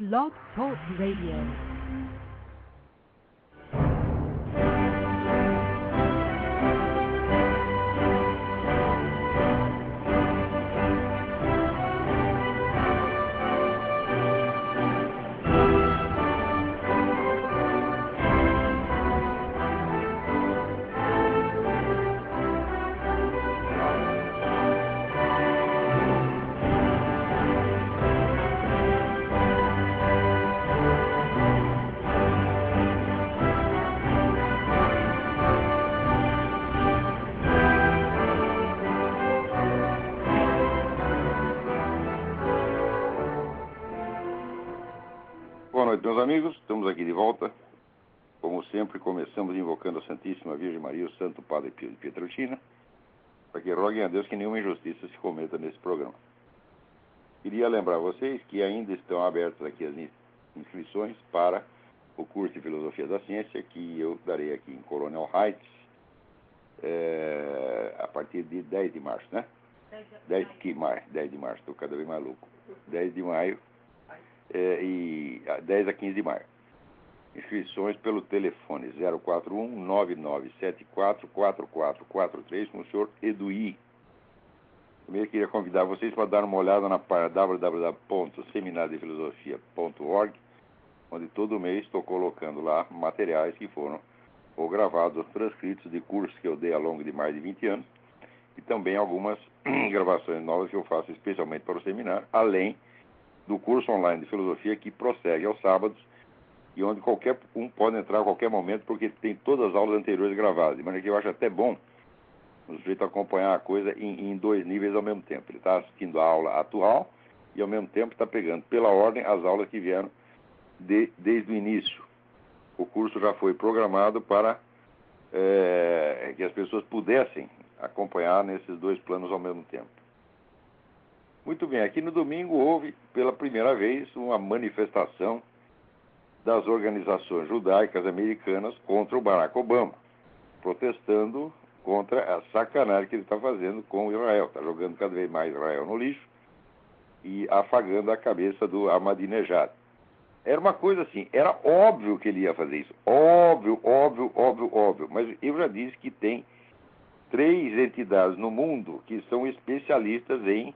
Blog Talk Radio. Boa noite, meus amigos. Estamos aqui de volta. Como sempre, começamos invocando a Santíssima Virgem Maria, o Santo Padre Pio de Pietrelcina, para que roguem a Deus que nenhuma injustiça se cometa nesse programa. Queria lembrar a vocês que ainda estão abertas aqui as inscrições para o curso de Filosofia da Ciência, que eu darei aqui em Colonial Heights, a partir de 10 de março, né? 10 de março, estou cada vez mais louco. 10 de maio. E 10 a 15 de maio. Inscrições pelo telefone 041-9974-4443 com o senhor Eduí. Primeiro queria convidar vocês para dar uma olhada na página www.seminariodefilosofia.org, onde todo mês estou colocando lá materiais que foram ou gravados ou transcritos de cursos que eu dei ao longo de mais de 20 anos, e também algumas gravações novas que eu faço especialmente para o seminário, além do curso online de filosofia que prossegue aos sábados e onde qualquer um pode entrar a qualquer momento, porque tem todas as aulas anteriores gravadas. De maneira que eu acho até bom o sujeito acompanhar a coisa em dois níveis ao mesmo tempo. Ele está assistindo a aula atual e ao mesmo tempo está pegando pela ordem as aulas que vieram desde o início. O curso já foi programado para que as pessoas pudessem acompanhar nesses dois planos ao mesmo tempo. Muito bem, aqui no domingo houve, pela primeira vez, uma manifestação das organizações judaicas americanas contra o Barack Obama, protestando contra a sacanagem que ele está fazendo com Israel. Está jogando cada vez mais Israel no lixo e afagando a cabeça do Ahmadinejad. Era uma coisa assim, era óbvio que ele ia fazer isso. Óbvio. Mas eu já disse que tem 3 entidades no mundo que são especialistas em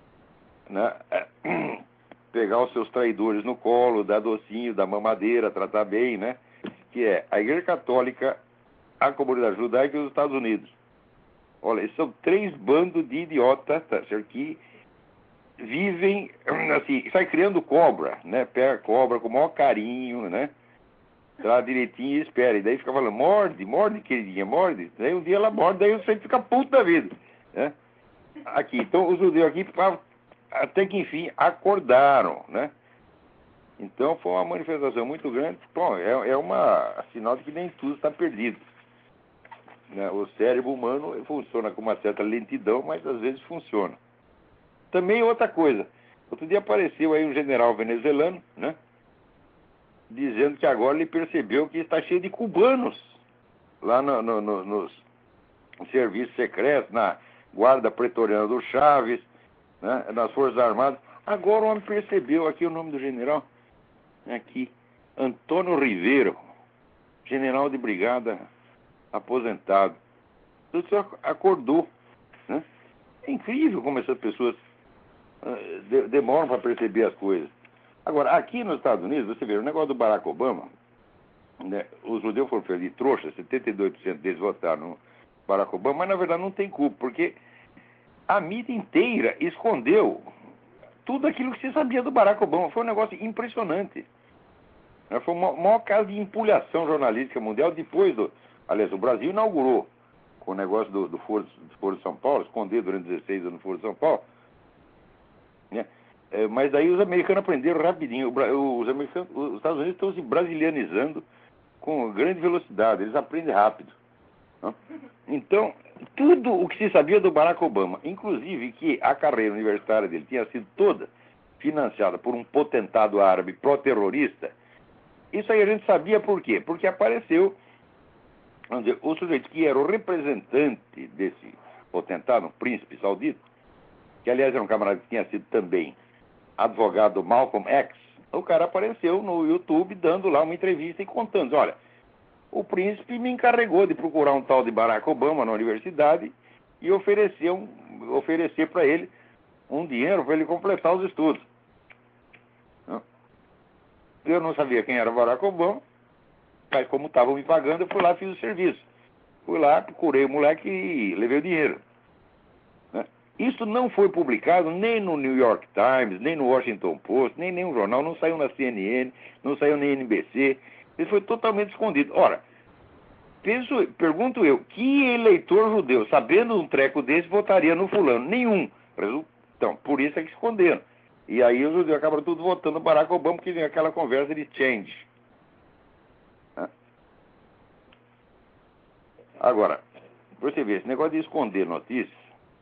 pegar os seus traidores no colo, dar docinho, dar mamadeira, tratar bem, né? Que é a Igreja Católica, a comunidade judaica e os Estados Unidos. Olha, esses são 3 bandos de idiotas, tá certo? Que vivem assim, sai criando cobra, né? Pega cobra com o maior carinho, né? Traz direitinho e espera. E daí fica falando, morde, queridinha, morde. Daí um dia ela morde, daí você fica puto da vida, né? Aqui, então os judeus aqui até que enfim acordaram, né? Então foi uma manifestação muito grande. Bom, é uma sinal de que nem tudo está perdido, né? O cérebro humano funciona com uma certa lentidão, mas às vezes funciona. Também outra coisa, outro dia apareceu aí um general venezuelano, né? Dizendo que agora ele percebeu que está cheio de cubanos lá nos serviços secretos, na guarda pretoriana do Chaves, né, nas Forças Armadas. Agora o homem percebeu, aqui o nome do general, aqui, Antônio Ribeiro, general de brigada aposentado. Tudo só acordou, né? É incrível como essas pessoas demoram para perceber as coisas. Agora, aqui nos Estados Unidos, você vê, o negócio do Barack Obama, né, os judeus foram feitos de trouxa, 72% deles votaram no Barack Obama, mas na verdade não tem culpa, porque a mídia inteira escondeu tudo aquilo que se sabia do Barack Obama. Foi um negócio impressionante. Foi o maior caso de empulhação jornalística mundial depois aliás, o Brasil inaugurou com o negócio do Foro de São Paulo, escondido durante 16 anos no Foro de São Paulo, né? Mas daí os americanos aprenderam rapidinho. Os Estados Unidos estão se brasilianizando com grande velocidade, eles aprendem rápido, né? Então, tudo o que se sabia do Barack Obama, inclusive que a carreira universitária dele tinha sido toda financiada por um potentado árabe pró-terrorista, isso aí a gente sabia por quê? Porque apareceu, vamos dizer, o sujeito que era o representante desse potentado, um príncipe saudita, que aliás era um camarada que tinha sido também advogado do Malcolm X, o cara apareceu no YouTube dando lá uma entrevista e contando, olha, o príncipe me encarregou de procurar um tal de Barack Obama na universidade e oferecer para ele um dinheiro para ele completar os estudos. Eu não sabia quem era Barack Obama, mas como estavam me pagando, eu fui lá e fiz o serviço. Fui lá, procurei o moleque e levei o dinheiro. Isso não foi publicado nem no New York Times, nem no Washington Post, nem nenhum jornal, não saiu na CNN, não saiu na NBC. Isso foi totalmente escondido. Ora, pergunto eu, que eleitor judeu, sabendo um treco desse, votaria no fulano? Nenhum. Então, por isso é que esconderam. E aí os judeus acabaram tudo votando no Barack Obama, porque vem aquela conversa de change. Agora, você vê, esse negócio de esconder notícias,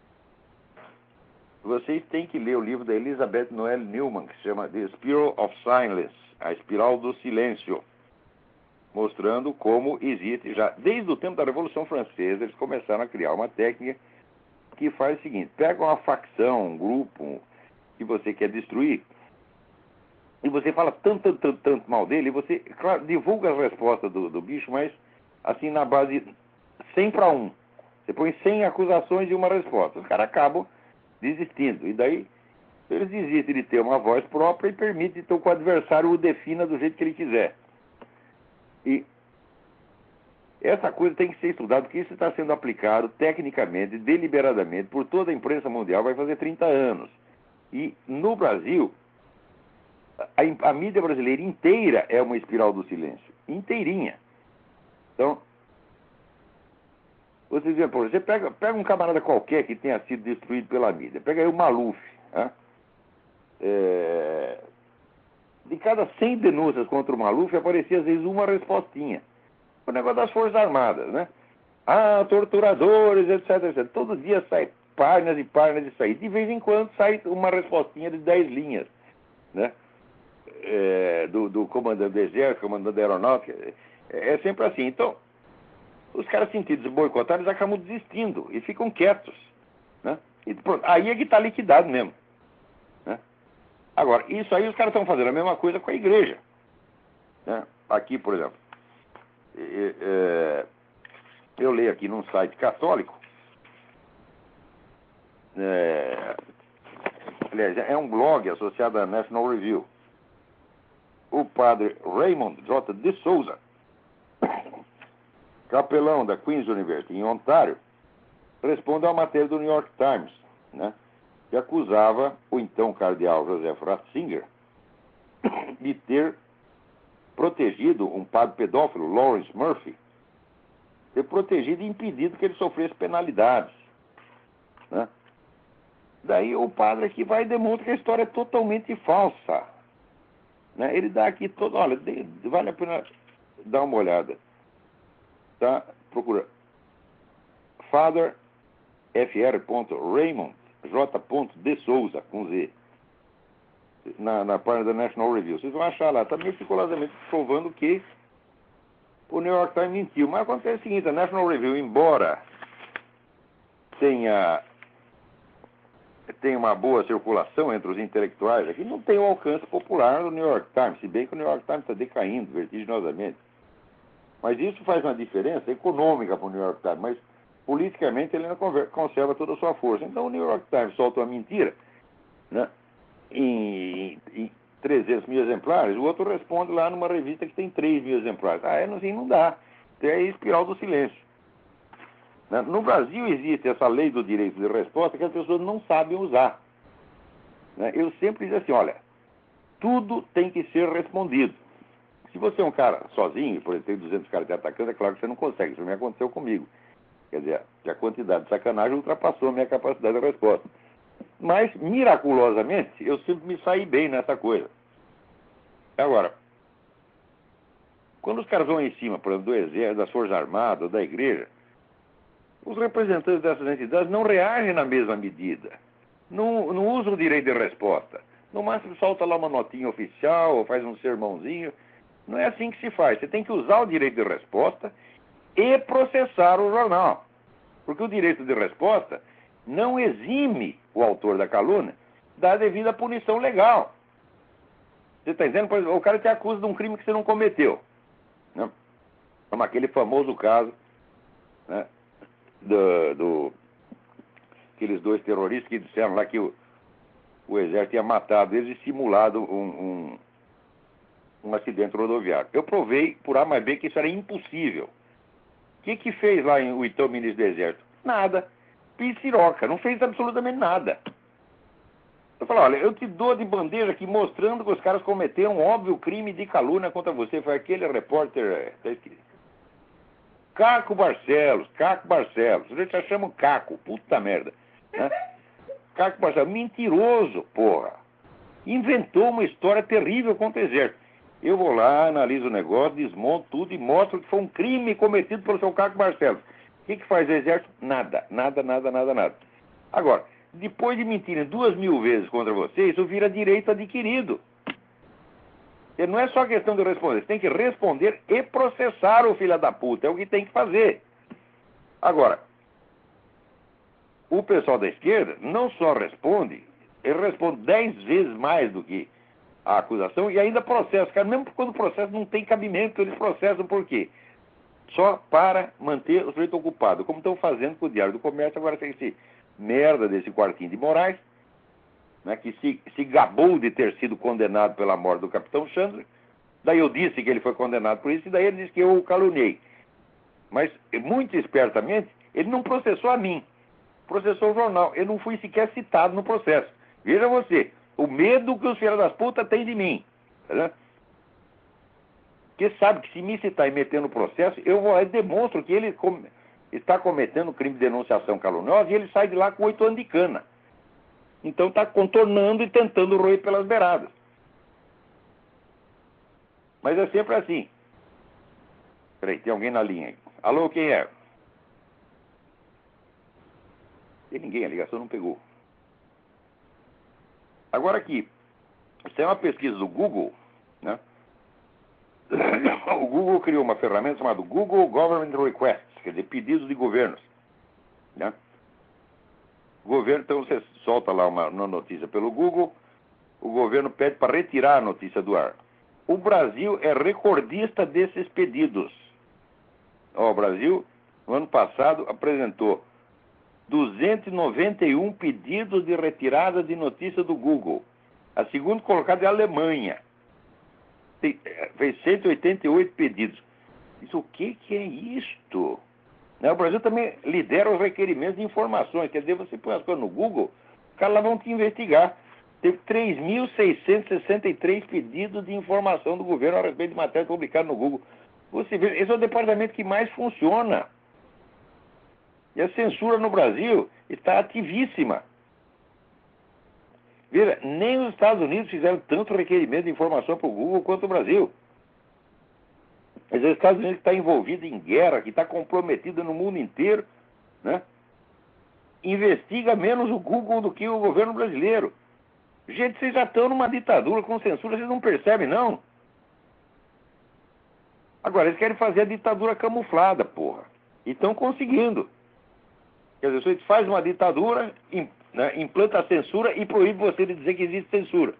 vocês têm que ler o livro da Elizabeth Noel Newman, que se chama The Spiral of Silence, a espiral do silêncio, mostrando como existe já, desde o tempo da Revolução Francesa, eles começaram a criar uma técnica que faz o seguinte: pega uma facção, um grupo que você quer destruir, e você fala tanto mal dele, e você, claro, divulga as respostas do bicho, mas assim na base 100 para 1. Você põe 100 acusações e uma resposta. Os caras acabam desistindo. E daí eles desistem de ter uma voz própria e permitem então que o adversário o defina do jeito que ele quiser. E essa coisa tem que ser estudada, porque isso está sendo aplicado tecnicamente, deliberadamente, por toda a imprensa mundial, vai fazer 30 anos. E no Brasil, a mídia brasileira inteira é uma espiral do silêncio. Inteirinha. Então, você pega um camarada qualquer que tenha sido destruído pela mídia. Pega aí o Maluf. Né? De cada 100 denúncias contra o Maluf, aparecia às vezes uma respostinha. O negócio das Forças Armadas, né? Ah, torturadores, etc, etc. Todo dia sai páginas e páginas disso aí. De vez em quando sai uma respostinha de 10 linhas, né? Do comandante do exército, comandante da aeronáutica. É sempre assim. Então, os caras sentidos boicotados acabam desistindo e ficam quietos, né? E pronto, aí é que está liquidado mesmo, né? Agora, isso aí os caras estão fazendo a mesma coisa com a igreja, né? Aqui, por exemplo, eu leio aqui num site católico, aliás, é um blog associado à National Review. O padre Raymond J. de Souza, capelão da Queen's University em Ontário, responde a uma matéria do New York Times, né, que acusava o então cardeal Joseph Ratzinger de ter protegido um padre pedófilo, Lawrence Murphy, ter protegido e impedido que ele sofresse penalidades, né? Daí o padre aqui vai e demonstra que a história é totalmente falsa, né? Ele dá aqui todo, olha, vale a pena dar uma olhada. Tá? Procura Father Fr. Raymond J. de Souza, com Z, na página da National Review. Vocês vão achar lá, está meticulosamente provando que o New York Times mentiu. Mas acontece o seguinte: a National Review, embora tenha uma boa circulação entre os intelectuais aqui, não tem o alcance popular do New York Times, se bem que o New York Times está decaindo vertiginosamente. Mas isso faz uma diferença econômica para o New York Times, mas politicamente ele não conserva toda a sua força. Então o New York Times solta uma mentira, né, em 300 mil exemplares, o outro responde lá numa revista que tem 3 mil exemplares. Assim não dá. É a espiral do silêncio. Né? No Brasil existe essa lei do direito de resposta que as pessoas não sabem usar. Né? Eu sempre digo assim, olha, tudo tem que ser respondido. Se você é um cara sozinho, por exemplo, tem 200 caras te atacando, é claro que você não consegue. Isso me aconteceu comigo. Quer dizer, a quantidade de sacanagem ultrapassou a minha capacidade de resposta. Mas, miraculosamente, eu sempre me saí bem nessa coisa. Agora, quando os caras vão em cima, por exemplo, do exército, das Forças Armadas, da igreja, os representantes dessas entidades não reagem na mesma medida. Não usam o direito de resposta. No máximo solta lá uma notinha oficial, ou faz um sermãozinho. Não é assim que se faz. Você tem que usar o direito de resposta e processar o jornal. Porque o direito de resposta não exime o autor da calúnia da devida punição legal. Você está entendendo? Por exemplo, o cara te acusa de um crime que você não cometeu. Né? Como aquele famoso caso, né, aqueles dois terroristas que disseram lá que o exército tinha matado eles e simulado um acidente rodoviário. Eu provei por A mais B que isso era impossível. O que fez lá o então ministro do Exército? Nada. Pisiroca, não fez absolutamente nada. Eu falei, olha, eu te dou de bandeja aqui mostrando que os caras cometeram um óbvio crime de calúnia contra você. Foi aquele repórter... Caco Barcelos. A gente já chama Caco, puta merda. Né? Caco Barcelos, mentiroso, porra. Inventou uma história terrível contra o Exército. Eu vou lá, analiso o negócio, desmonto tudo e mostro que foi um crime cometido pelo seu Caco Barcelos. O que faz o Exército? Nada. Agora, depois de mentirem 2.000 vezes contra você, isso vira direito adquirido. E não é só questão de responder, você tem que responder e processar o filho da puta, é o que tem que fazer. Agora, o pessoal da esquerda não só responde, ele responde 10 vezes mais do que a acusação e ainda processa. Cara, mesmo quando o processo não tem cabimento, eles processam por quê? Só para manter o sujeito ocupado, como estão fazendo com o Diário do Comércio. Agora tem esse merda desse Quartinho de Moraes, né, que se gabou de ter sido condenado pela morte do Capitão Chandler. Daí eu disse que ele foi condenado por isso, e daí ele disse que eu o caluniei. Mas, muito espertamente, ele não processou a mim, processou o jornal. Eu não fui sequer citado no processo. Veja você, o medo que os filhos das putas têm de mim. Tá? Porque sabe que se me citar e meter no processo, eu vou lá e demonstro que ele está cometendo crime de denunciação caluniosa e ele sai de lá com 8 anos de cana. Então está contornando e tentando roer pelas beiradas. Mas é sempre assim. Peraí, tem alguém na linha aí. Alô, quem é? Tem ninguém, a ligação não pegou. Agora aqui, isso é uma pesquisa do Google, né? O Google criou uma ferramenta chamada Google Government Requests, quer dizer, pedidos de governos. Né? O governo, então você solta lá uma notícia pelo Google, o governo pede para retirar a notícia do ar. O Brasil é recordista desses pedidos. O Brasil, no ano passado, apresentou 291 pedidos de retirada de notícia do Google. A segunda colocada é a Alemanha. Fez 188 pedidos. Isso, o que é isto? O Brasil também lidera os requerimentos de informações. Quer dizer, você põe as coisas no Google, os caras lá vão te investigar. Teve 3.663 pedidos de informação do governo a respeito de matéria publicada no Google. Você vê, esse é o departamento que mais funciona. E a censura no Brasil está ativíssima. Veja, nem os Estados Unidos fizeram tanto requerimento de informação para o Google quanto o Brasil. Mas os Estados Unidos está envolvido em guerra, que está comprometido no mundo inteiro, né? Investiga menos o Google do que o governo brasileiro. Gente, vocês já estão numa ditadura com censura, vocês não percebem, não? Agora, eles querem fazer a ditadura camuflada, porra. E estão conseguindo. Quer dizer, você faz uma ditadura, né, implanta a censura e proíbe você de dizer que existe censura.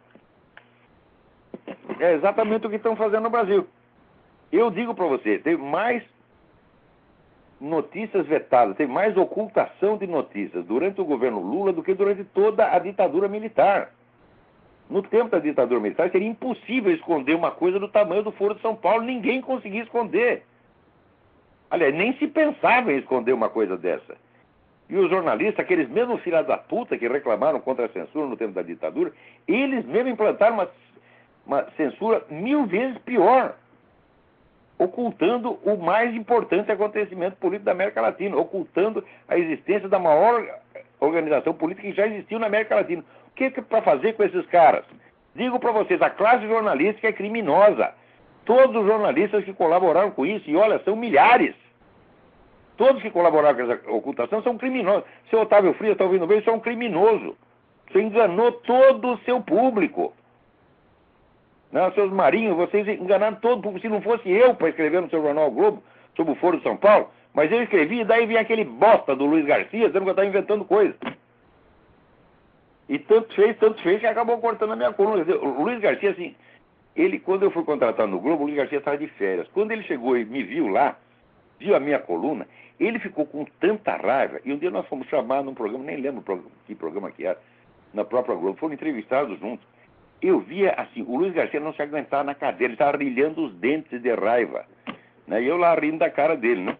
É exatamente o que estão fazendo no Brasil. Eu digo para você, tem mais notícias vetadas, tem mais ocultação de notícias durante o governo Lula do que durante toda a ditadura militar. No tempo da ditadura militar seria impossível esconder uma coisa do tamanho do Foro de São Paulo, ninguém conseguia esconder. Aliás, nem se pensava em esconder uma coisa dessa. E os jornalistas, aqueles mesmos filhos da puta que reclamaram contra a censura no tempo da ditadura, eles mesmos implantaram uma censura 1000 vezes pior, ocultando o mais importante acontecimento político da América Latina, ocultando a existência da maior organização política que já existiu na América Latina. O que é para fazer com esses caras? Digo para vocês, a classe jornalística é criminosa. Todos os jornalistas que colaboraram com isso, e olha, são milhares. Todos que colaboraram com essa ocultação são criminosos. Seu Otávio Frias está ouvindo bem, isso é um criminoso. Você enganou todo o seu público. Não, seus marinhos, vocês enganaram todo o público. Se não fosse eu para escrever no seu jornal o Globo sobre o Foro de São Paulo, mas eu escrevi e daí vinha aquele bosta do Luiz Garcia dizendo que eu estava inventando coisa. E tanto fez que acabou cortando a minha coluna. O Luiz Garcia, assim, Ele, quando eu fui contratado no Globo, o Luiz Garcia estava de férias. Quando ele chegou e me viu lá, viu a minha coluna, ele ficou com tanta raiva. E um dia nós fomos chamar num programa, nem lembro que programa que era, na própria Globo, foram entrevistados juntos. Eu via assim, o Luiz Garcia não se aguentava na cadeira, ele estava rilhando os dentes de raiva. Né? E eu lá rindo da cara dele, né?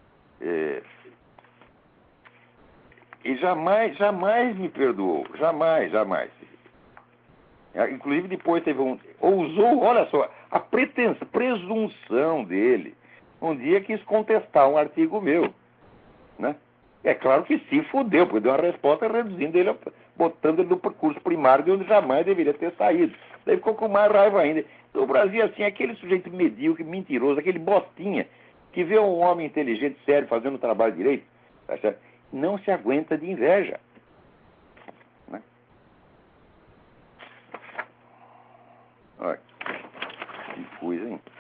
E jamais me perdoou. Jamais. Inclusive depois teve ousou, olha só, a presunção dele. Um dia quis contestar um artigo meu, né? É claro que se fudeu, porque deu uma resposta reduzindo ele, botando ele no curso primário de onde jamais deveria ter saído. Daí ficou com mais raiva ainda. No Brasil, assim, aquele sujeito medíocre, mentiroso, aquele bostinha, que vê um homem inteligente, sério, fazendo o trabalho direito, tá certo? Não se aguenta de inveja. Né? Olha, que coisa, hein?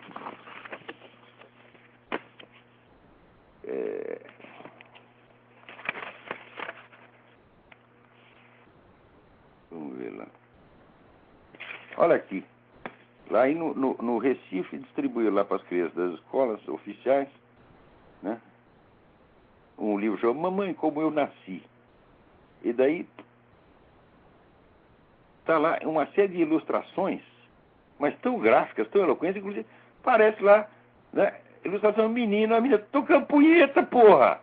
Vamos ver lá. Olha aqui. Lá aí no Recife, distribuiu lá para as crianças das escolas oficiais, né? Um livro chamado Mamãe, Como Eu Nasci. E daí está lá uma série de ilustrações, mas tão gráficas, tão eloquentes, inclusive parece lá, né? Ilustração menino, a menina tocando punheta, porra!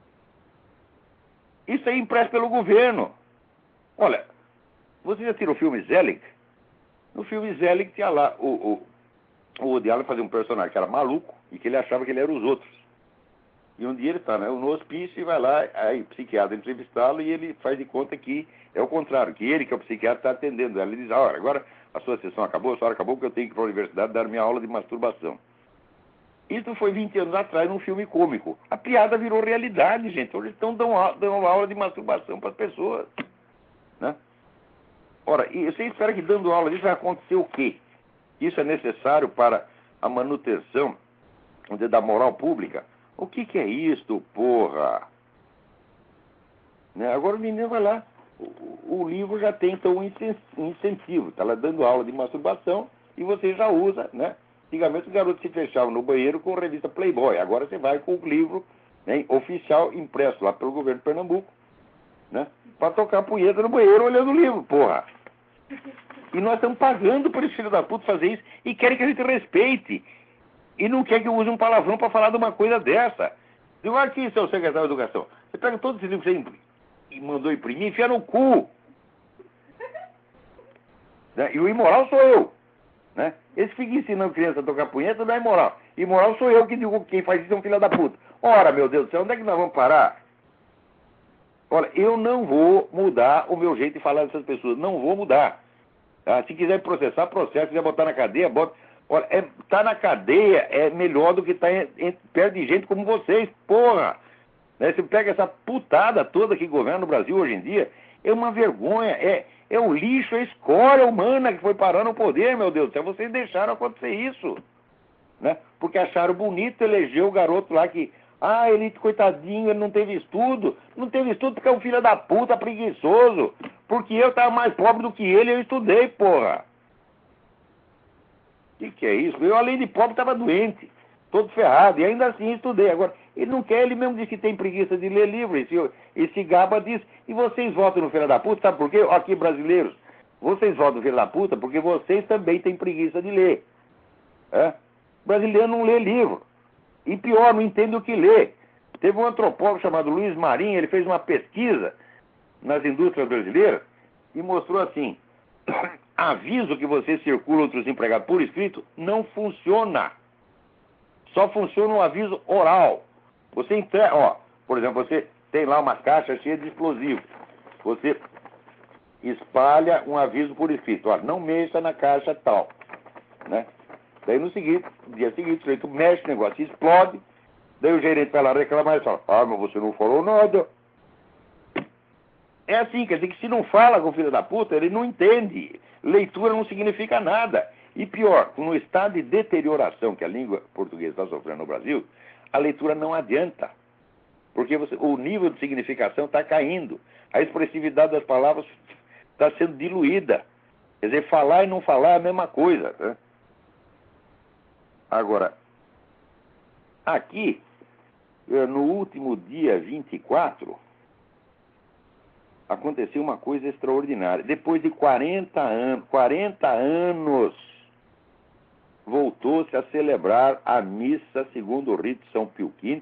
Isso aí impresso pelo governo. Olha, você já tirou o filme Zelig? No filme Zelig tinha lá o Woody Allen fazia um personagem que era maluco e que ele achava que ele era os outros. E um dia ele está, né, no hospício e vai lá, aí o psiquiatra entrevistá-lo e ele faz de conta que é o contrário, que ele, que é o psiquiatra, está atendendo ela. Ele diz, olha, agora a sua sessão acabou, a sua hora acabou porque eu tenho que ir para a universidade dar minha aula de masturbação. Isso foi 20 anos atrás num filme cômico. A piada virou realidade, gente. Hoje estão dando aula de masturbação para as pessoas. Né? Ora, e você espera que dando aula disso vai acontecer o quê? Isso é necessário para a manutenção da moral pública? O que é isto, porra? Né? Agora o menino vai lá, o livro já tem então um incentivo. Está lá dando aula de masturbação e você já usa, né? Antigamente os garotos se fechavam no banheiro com a revista Playboy. Agora você vai com o livro, né, oficial impresso lá pelo governo de Pernambuco, né? Para tocar punheta no banheiro olhando o livro, porra. E nós estamos pagando por esse filho da puta fazer isso e querem que a gente respeite. E não quer que eu use um palavrão para falar de uma coisa dessa. Digo, aqui, seu secretário de Educação, você pega todos esses livros que você mandou imprimir e enfia no cu. Né? E o imoral sou eu. Né? Esse fica ensinando criança a tocar punheta não é imoral. Imoral sou eu que digo que quem faz isso é um filho da puta. Ora, meu Deus do céu, onde é que nós vamos parar? Olha, eu não vou mudar o meu jeito de falar dessas pessoas. Não vou mudar. Tá? Se quiser processar, processa. Se quiser botar na cadeia, bota. Olha, tá na cadeia é melhor do que estar perto de gente como vocês, porra. Né? Você pega essa putada toda que governa no Brasil hoje em dia, é uma vergonha, é o lixo, é a escória humana que foi parar no poder, meu Deus do céu. Vocês deixaram acontecer isso. Né? Porque acharam bonito eleger o garoto lá que... Ah, ele, coitadinho, ele não teve estudo. Não teve estudo porque é um filho da puta preguiçoso. Porque eu estava mais pobre do que ele e eu estudei, porra. O que é isso? Eu, além de pobre, estava doente. Todo ferrado. E ainda assim estudei. Agora, ele não quer, ele mesmo diz que tem preguiça de ler livro. E se gaba disso. E vocês votam no filho da puta, sabe por quê? Aqui, brasileiros. Vocês votam no filho da puta porque vocês também têm preguiça de ler. É? Brasileiro não lê livro. E pior, não entende o que lê. Teve um antropólogo chamado Luiz Marinho, ele fez uma pesquisa nas indústrias brasileiras e mostrou assim, aviso que você circula entre os empregados por escrito não funciona. Só funciona um aviso oral. Você entrega, ó, por exemplo, você tem lá uma caixa cheia de explosivos. Você espalha um aviso por escrito, ó, não mexa na caixa tal, né? Daí no dia seguinte, o sujeito mexe no negócio, explode. Daí o gerente vai lá reclamar e fala, ah, mas você não falou nada. É assim, quer dizer que se não fala com o filho da puta, ele não entende. Leitura não significa nada. E pior, no estado de deterioração que a língua portuguesa está sofrendo no Brasil, a leitura não adianta. Porque o nível de significação está caindo. A expressividade das palavras está sendo diluída. Quer dizer, falar e não falar é a mesma coisa, né? Agora, aqui, no último dia 24, aconteceu uma coisa extraordinária. Depois de 40 anos, voltou-se a celebrar a missa segundo o rito de São Pio V,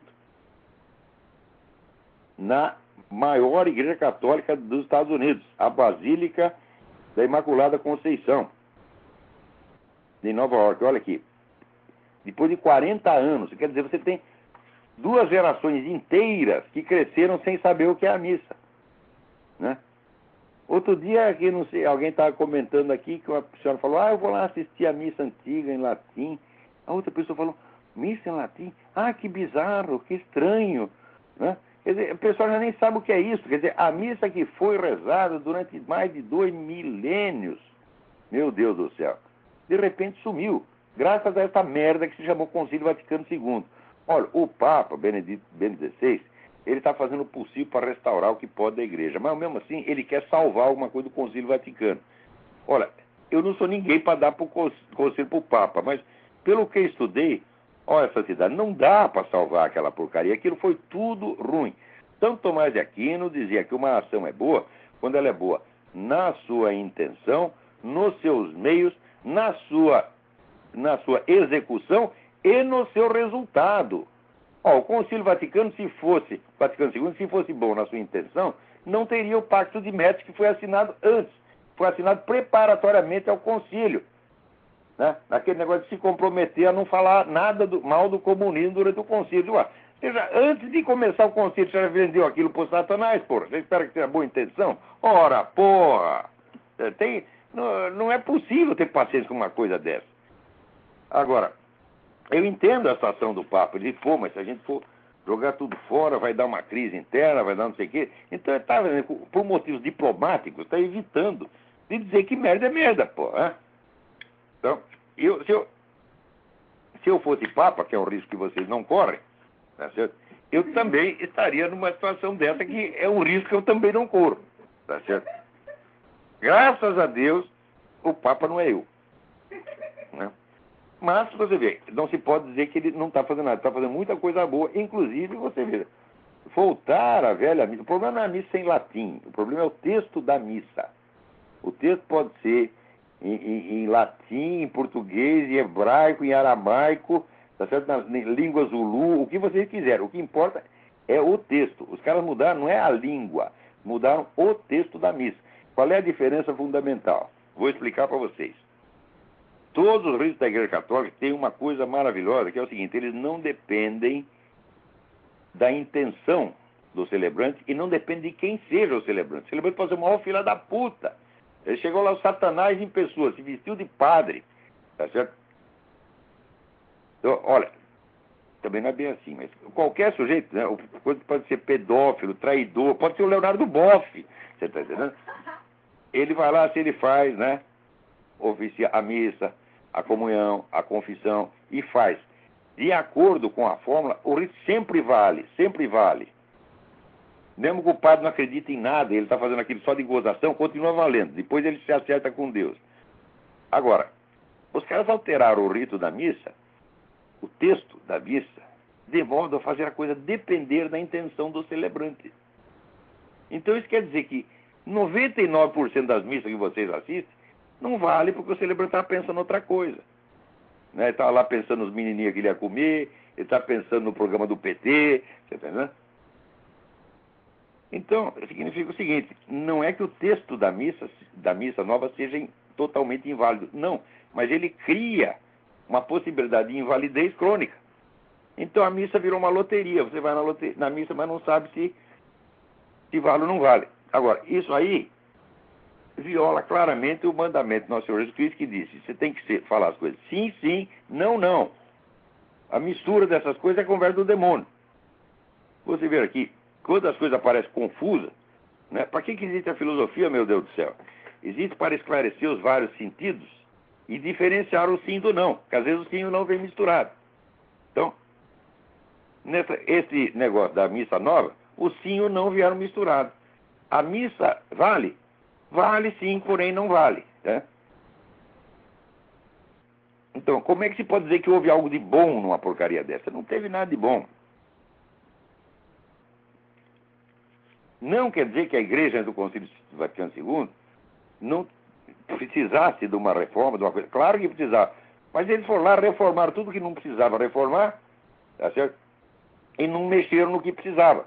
na maior igreja católica dos Estados Unidos, a Basílica da Imaculada Conceição, de Nova York. Olha aqui, depois de 40 anos, quer dizer, você tem 2 gerações inteiras que cresceram sem saber o que é a missa, né? Outro dia, aqui, não sei, alguém estava comentando aqui que uma senhora falou, eu vou lá assistir a missa antiga em latim. A outra pessoa falou, missa em latim? Que bizarro, que estranho, né? Quer dizer, o pessoal já nem sabe o que é isso. Quer dizer, a missa que foi rezada durante mais de 2 milênios, meu Deus do céu, de repente sumiu, graças a essa merda que se chamou Concílio Vaticano II. Olha, o Papa Benedito XVI, ele está fazendo o possível para restaurar o que pode da igreja, mas mesmo assim ele quer salvar alguma coisa do Concílio Vaticano. Olha, eu não sou ninguém para dar conselho para o Papa, mas pelo que eu estudei, olha essa cidade, não dá para salvar aquela porcaria, aquilo foi tudo ruim. São Tomás de Aquino dizia que uma ação é boa quando ela é boa na sua intenção, nos seus meios, na sua execução e no seu resultado. O Concílio Vaticano II, se fosse bom na sua intenção, não teria o Pacto de Médici que foi assinado antes. Foi assinado preparatoriamente ao concílio, né? Aquele negócio de se comprometer a não falar nada mal do comunismo durante o concílio. Ou seja, antes de começar o concílio, você já vendeu aquilo para o Satanás, porra. Você espera que tenha boa intenção? Ora, porra! Não é possível ter paciência com uma coisa dessa. Agora, eu entendo a situação do Papa. Ele diz, mas se a gente for jogar tudo fora, vai dar uma crise interna, vai dar não sei o quê. Então, ele está, por motivos diplomáticos, está evitando de dizer que merda é merda, pô. Né? Então, se eu fosse Papa, que é um risco que vocês não correm, tá certo? Eu também estaria numa situação dessa que é um risco que eu também não corro, tá certo? Graças a Deus, o Papa não é eu, né? Mas, você vê, não se pode dizer que ele não está fazendo nada, está fazendo muita coisa boa, inclusive, você vê, voltar à velha missa. O problema não é a missa em latim, o problema é o texto da missa. O texto pode ser em latim, em português, em hebraico, em aramaico, tá certo? Na língua zulu, o que vocês quiserem. O que importa é o texto. Os caras mudaram, não é a língua, mudaram o texto da missa. Qual é a diferença fundamental? Vou explicar para vocês. Todos os ritos da Igreja Católica têm uma coisa maravilhosa, que é o seguinte, eles não dependem da intenção do celebrante e não dependem de quem seja o celebrante. O celebrante pode ser o maior filho da puta. Ele chegou lá, o Satanás em pessoa, se vestiu de padre, tá certo? Então, olha, também não é bem assim, mas qualquer sujeito, né, pode ser pedófilo, traidor, pode ser o Leonardo Boff, você está entendendo? Ele vai lá, se ele faz, né, oficia a missa, a comunhão, a confissão, e faz. De acordo com a fórmula, o rito sempre vale, sempre vale. Mesmo que o padre não acredite em nada, ele está fazendo aquilo só de gozação, continua valendo. Depois ele se acerta com Deus. Agora, os caras alteraram o rito da missa, o texto da missa, de modo a fazer a coisa depender da intenção do celebrante. Então isso quer dizer que 99% das missas que vocês assistem não vale porque o celebrante está pensando em outra coisa. Né? Ele está lá pensando nos menininhos que ele ia comer, ele está pensando no programa do PT, você está entendendo? Então, significa o seguinte, não é que o texto da missa nova seja totalmente inválido, não, mas ele cria uma possibilidade de invalidez crônica. Então a missa virou uma loteria, você vai na missa, mas não sabe se vale ou não vale. Agora, isso aí viola claramente o mandamento do nosso Senhor Jesus Cristo, que disse, você tem que falar as coisas sim, sim, não, não. A mistura dessas coisas é conversa do demônio. Você vê aqui, quando as coisas parecem confusas, né? Para que existe a filosofia, meu Deus do céu? Existe para esclarecer os vários sentidos e diferenciar o sim do não, porque às vezes o sim e o não vem misturado. Então, esse negócio da missa nova, o sim e o não vieram misturados. A missa vale? Vale sim, porém não vale. Né? Então, como é que se pode dizer que houve algo de bom numa porcaria dessa? Não teve nada de bom. Não quer dizer que a Igreja do Concílio Vaticano II não precisasse de uma reforma, de uma coisa. Claro que precisava. Mas eles foram lá reformar tudo que não precisava reformar, tá certo? E não mexeram no que precisava.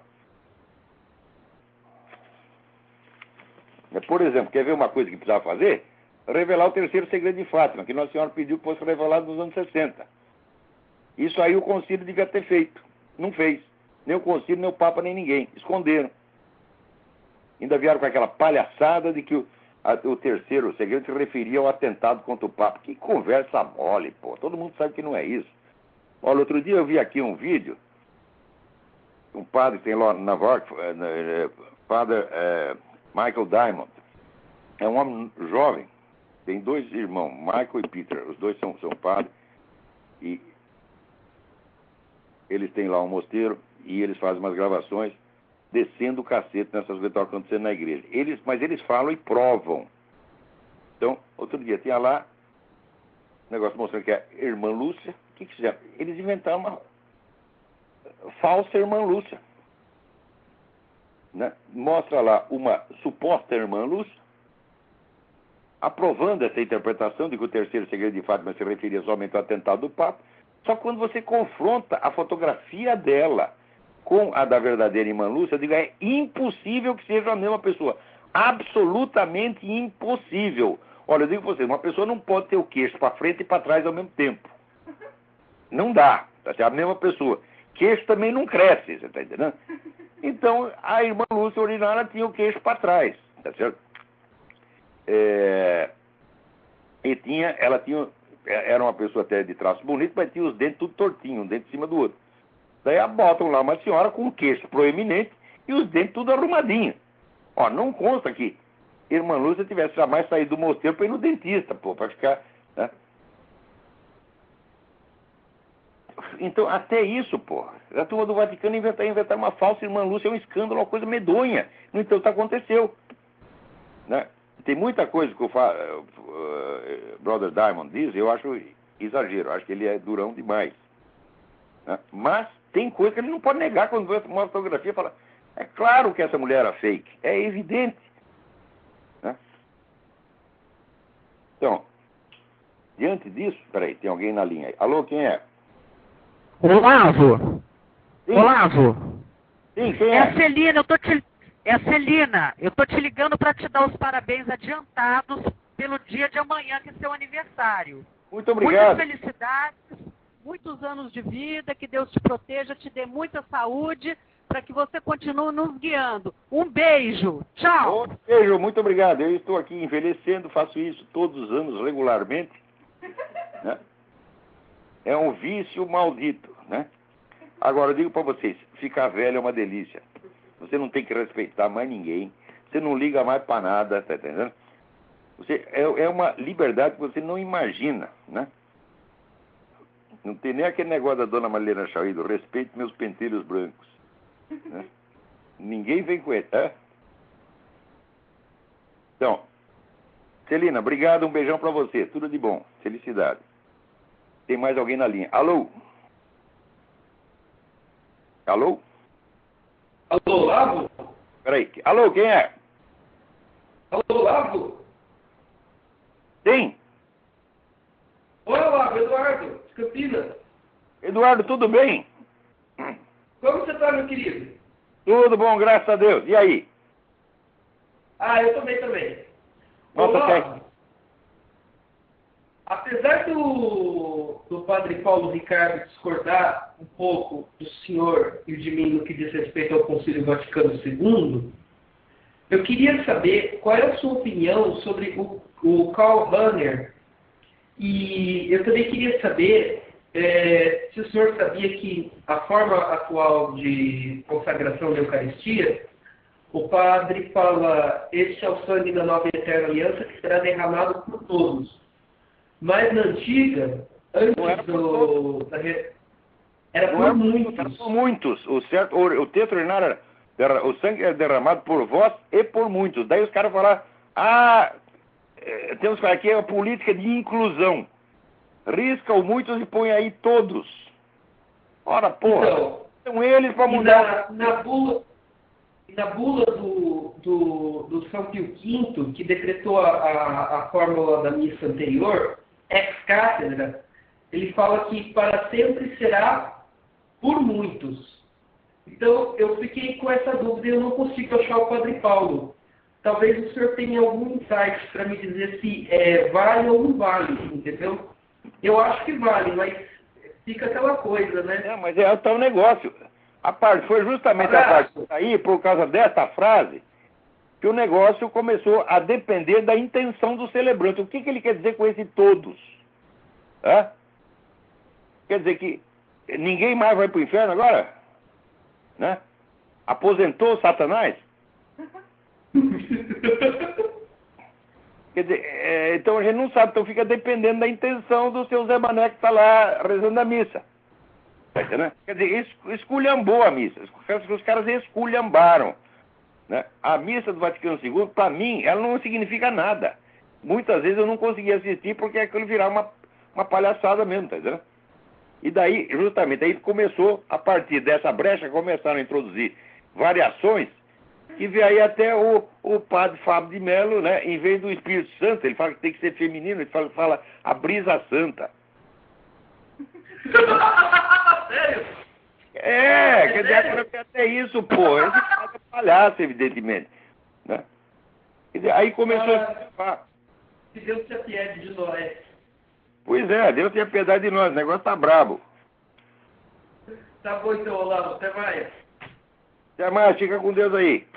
Por exemplo, quer ver uma coisa que precisava fazer? Revelar o terceiro segredo de Fátima, que Nossa Senhora pediu que fosse revelado nos anos 60. Isso aí o concílio devia ter feito. Não fez. Nem o concílio, nem o Papa, nem ninguém. Esconderam. Ainda vieram com aquela palhaçada de que o terceiro segredo se referia ao atentado contra o Papa. Que conversa mole, pô. Todo mundo sabe que não é isso. Olha, outro dia eu vi aqui um vídeo. Um padre que tem lá na Nova York, Padre Michael Diamond. É um homem jovem. Tem dois irmãos, Michael e Peter. Os dois são padres. E eles têm lá um mosteiro e eles fazem umas gravações descendo o cacete nessas coisas que estão acontecendo na igreja. Mas eles falam e provam. Então, outro dia tinha lá um negócio mostrando que a irmã Lúcia, o que fizeram? Eles inventaram uma falsa irmã Lúcia. Né? Mostra lá uma suposta irmã Lúcia, aprovando essa interpretação de que o terceiro segredo de Fátima se referia somente ao atentado do Papa. Só que quando você confronta a fotografia dela com a da verdadeira irmã Lúcia, eu digo, é impossível que seja a mesma pessoa. Absolutamente impossível. Olha, eu digo para você, uma pessoa não pode ter o queixo para frente e para trás ao mesmo tempo. Não dá. É a mesma pessoa. Queixo também não cresce, você está entendendo? Então, a irmã Lúcia original tinha o queixo para trás, tá certo? Era uma pessoa até de traço bonito, mas tinha os dentes tudo tortinhos, um dente em cima do outro. Daí botam lá uma senhora com o queixo proeminente e os dentes tudo arrumadinhos. Ó, não consta que irmã Lúcia tivesse jamais saído do mosteiro para ir no dentista, pô, para ficar, né? Então, até isso, pô, a turma do Vaticano inventar uma falsa irmã Lúcia é um escândalo, uma coisa medonha. No entanto, aconteceu, né? Tem muita coisa que o Brother Diamond diz, eu acho exagero, acho que ele é durão demais. Né? Mas tem coisa que ele não pode negar quando vê uma fotografia e fala, é claro que essa mulher era fake, é evidente. Né? Então, diante disso, peraí, tem alguém na linha aí. Alô, quem é? Olavo! Sim. Olavo! Sim, quem É é? a Celina, eu tô te ligando para te dar os parabéns adiantados pelo dia de amanhã, que é seu aniversário. Muito obrigado. Muitas felicidades, muitos anos de vida, que Deus te proteja, te dê muita saúde, para que você continue nos guiando. Um beijo, tchau! Um beijo, muito obrigado. Eu estou aqui envelhecendo, faço isso todos os anos, regularmente. Né? É um vício maldito, né? Agora, eu digo para vocês, ficar velho é uma delícia. Você não tem que respeitar mais ninguém. Você não liga mais para nada, tá entendendo? É uma liberdade que você não imagina, né? Não tem nem aquele negócio da dona Marlena Chauí, respeite meus pentelhos brancos. Né? Ninguém vem com ele, tá? Então, Celina, obrigado, um beijão para você. Tudo de bom. Felicidade. Tem mais alguém na linha. Alô? Alô? Alô, Olavo? Peraí. Alô, quem é? Alô, Olavo? Sim. Oi, Olavo, Eduardo, de Campinas. Eduardo, tudo bem? Como você tá, meu querido? Tudo bom, graças a Deus. E aí? Ah, eu também. Nossa, Olavo, apesar do padre Paulo Ricardo discordar um pouco do senhor e de mim no que diz respeito ao Concílio Vaticano II, eu queria saber qual é a sua opinião sobre o Karl Rahner. E eu também queria saber se o senhor sabia que a forma atual de consagração da Eucaristia, o padre fala, este é o sangue da nova e eterna aliança que será derramado por todos. Mas na antiga, antes era por muitos. Era por muitos. O texto original era, o sangue é derramado por vós e por muitos. Daí os caras falaram, temos que falar aqui é a política de inclusão. Risca o muitos e põe aí todos. Ora, porra, Então, são eles para mudar. na bula do São Pio V, que decretou a fórmula da missa anterior, ex cátedra, ele fala que para sempre será por muitos. Então, eu fiquei com essa dúvida e eu não consigo achar o Padre Paulo. Talvez o senhor tenha algum insight para me dizer se vale ou não vale, entendeu? Eu acho que vale, mas fica aquela coisa, né? É, mas é o tal negócio. Foi justamente a parte aí, por causa dessa frase, que o negócio começou a depender da intenção do celebrante. O que ele quer dizer com esse todos? Hã? Quer dizer que ninguém mais vai para o inferno agora? Né? Aposentou Satanás? Quer dizer, então a gente não sabe, então fica dependendo da intenção do seu Zé Mané que está lá rezando a missa. Tá entendendo? Quer dizer, esculhambou a missa. Os caras esculhambaram. Né? A missa do Vaticano II, para mim, ela não significa nada. Muitas vezes eu não conseguia assistir porque aquilo virava uma palhaçada mesmo, tá entendendo? E daí, justamente, aí começou, a partir dessa brecha, começaram a introduzir variações que vê aí até o padre Fábio de Mello, né, em vez do Espírito Santo, ele fala que tem que ser feminino, ele fala a brisa santa. Sério? Quer dizer, até isso, pô. Esse cara é palhaço, evidentemente. Né? Quer dizer, aí começou a se falar. Se Deus se apiede de nós. Pois é, Deus tenha piedade de nós, o negócio tá brabo. Tá bom então, Olavo, até mais. Até mais, fica com Deus aí.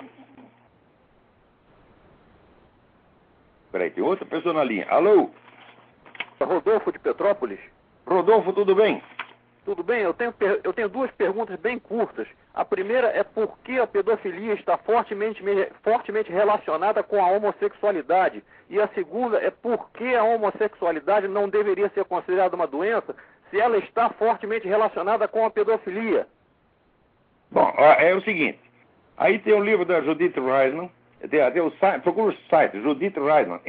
Peraí, tem outra pessoa na linha. Alô? Rodolfo de Petrópolis. Rodolfo, tudo bem? Tudo bem? Eu tenho duas perguntas bem curtas. A primeira é por que a pedofilia está fortemente relacionada com a homossexualidade. E a segunda é por que a homossexualidade não deveria ser considerada uma doença se ela está fortemente relacionada com a pedofilia. Bom, é o seguinte. Aí tem o livro da Judith Reisman. Tem o site, procura o site, Judith Reisman,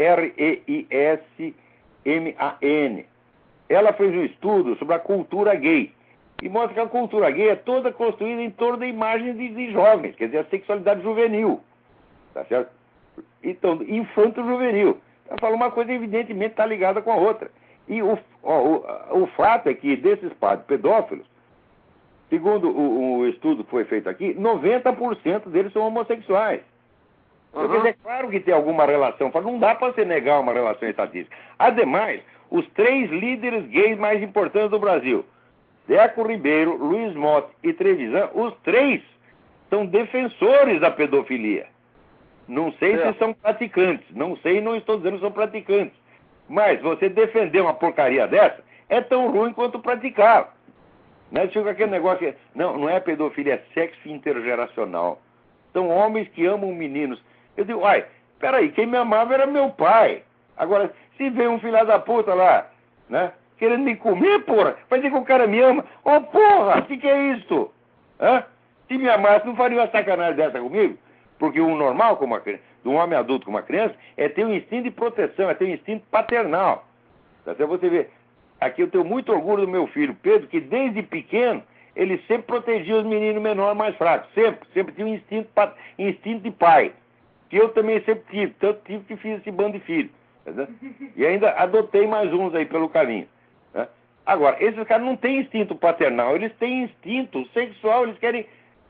Reisman. Ela fez um estudo sobre a cultura gay. E mostra que a cultura gay é toda construída em torno da imagem de jovens, quer dizer, a sexualidade juvenil. Tá certo? Então, infanto-juvenil. Ela fala uma coisa, evidentemente, está ligada com a outra. E o fato é que desses padres pedófilos, segundo o estudo que foi feito aqui, 90% deles são homossexuais. Quer dizer, é claro que tem alguma relação, não dá para se negar uma relação estatística. Ademais, os 3 líderes gays mais importantes do Brasil, Deco Ribeiro, Luiz Motti e Trevisan, os 3 são defensores da pedofilia. Não sei se são praticantes, não estou dizendo que são praticantes. Mas você defender uma porcaria dessa é tão ruim quanto praticar. Né? Fica aquele negócio que não é pedofilia, é sexo intergeracional. São homens que amam meninos. Eu digo, peraí, quem me amava era meu pai. Agora, se vem um filho da puta lá, né, querendo me comer, porra, vai dizer que o cara me ama. Porra, o que é isso? Hã? Se me amasse, não faria uma sacanagem dessa comigo? Porque o normal, como de um homem adulto com uma criança, é ter um instinto de proteção, é ter um instinto paternal. Até você ver, aqui eu tenho muito orgulho do meu filho, Pedro, que desde pequeno, ele sempre protegia os meninos menores mais fracos. Sempre tinha um instinto de pai. Que eu também sempre tive, tanto tive que fiz esse bando de filhos. Tá? E ainda adotei mais uns aí pelo caminho. Né? Agora, esses caras não têm instinto paternal, eles têm instinto sexual, eles querem...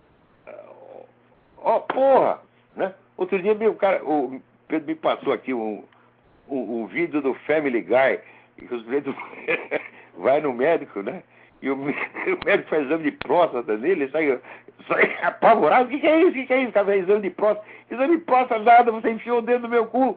porra! Né? Outro dia o Pedro me passou aqui um vídeo do Family Guy, que os Pedro vai no médico, né? E o médico faz exame de próstata nele, ele sai apavorado. O que é isso? O que é isso? Cara, exame de próstata. Exame de próstata nada, você enfiou o dedo no meu cu.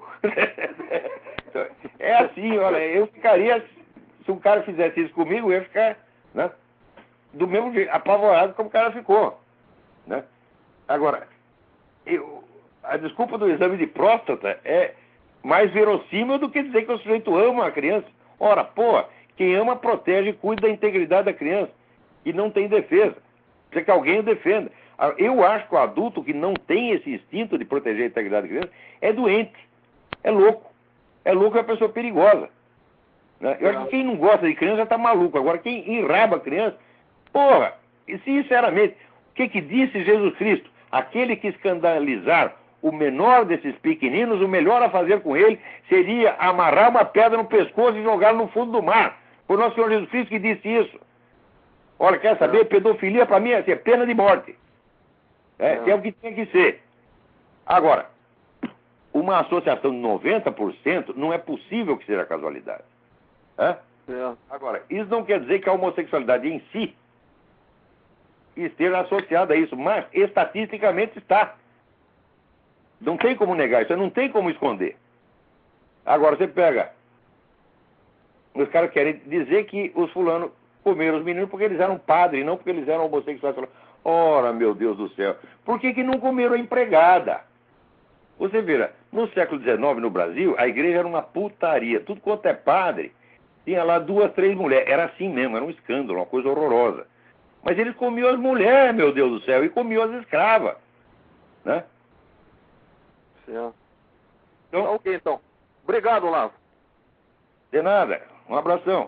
É assim, olha, eu ficaria, se um cara fizesse isso comigo, eu ia ficar, né, do mesmo jeito, apavorado como o cara ficou. Né? Agora, a desculpa do exame de próstata é mais verossímil do que dizer que o sujeito ama a criança. Ora, porra, quem ama protege e cuida da integridade da criança. E não tem defesa. Precisa que alguém o defenda. Eu acho que o adulto que não tem esse instinto de proteger a integridade da criança é doente. É louco. É louco, é uma pessoa perigosa. Né? Eu acho que quem não gosta de criança já tá maluco. Agora, quem enraba a criança, porra, e sinceramente, o que disse Jesus Cristo? Aquele que escandalizar o menor desses pequeninos, o melhor a fazer com ele seria amarrar uma pedra no pescoço e jogá-lo no fundo do mar. Foi o nosso Senhor Jesus Cristo que disse isso. Olha, quer saber? Pedofilia para mim é pena de morte. Que é o que tem que ser. Agora, uma associação de 90% não é possível que seja casualidade. Agora, isso não quer dizer que a homossexualidade em si esteja associada a isso, mas estatisticamente está. Não tem como negar isso, não tem como esconder. Agora, você pega... Os caras querem dizer que os fulanos comeram os meninos porque eles eram padres, não porque eles eram homossexuais. Ora, meu Deus do céu, por que não comeram a empregada? Você vira, no século XIX, no Brasil, a igreja era uma putaria. Tudo quanto é padre, tinha lá 2, 3 mulheres. Era assim mesmo, era um escândalo, uma coisa horrorosa. Mas eles comiam as mulheres, meu Deus do céu, e comiam as escravas. Né? Certo. Então, ok, então. Obrigado, Olavo. De nada. Um abração.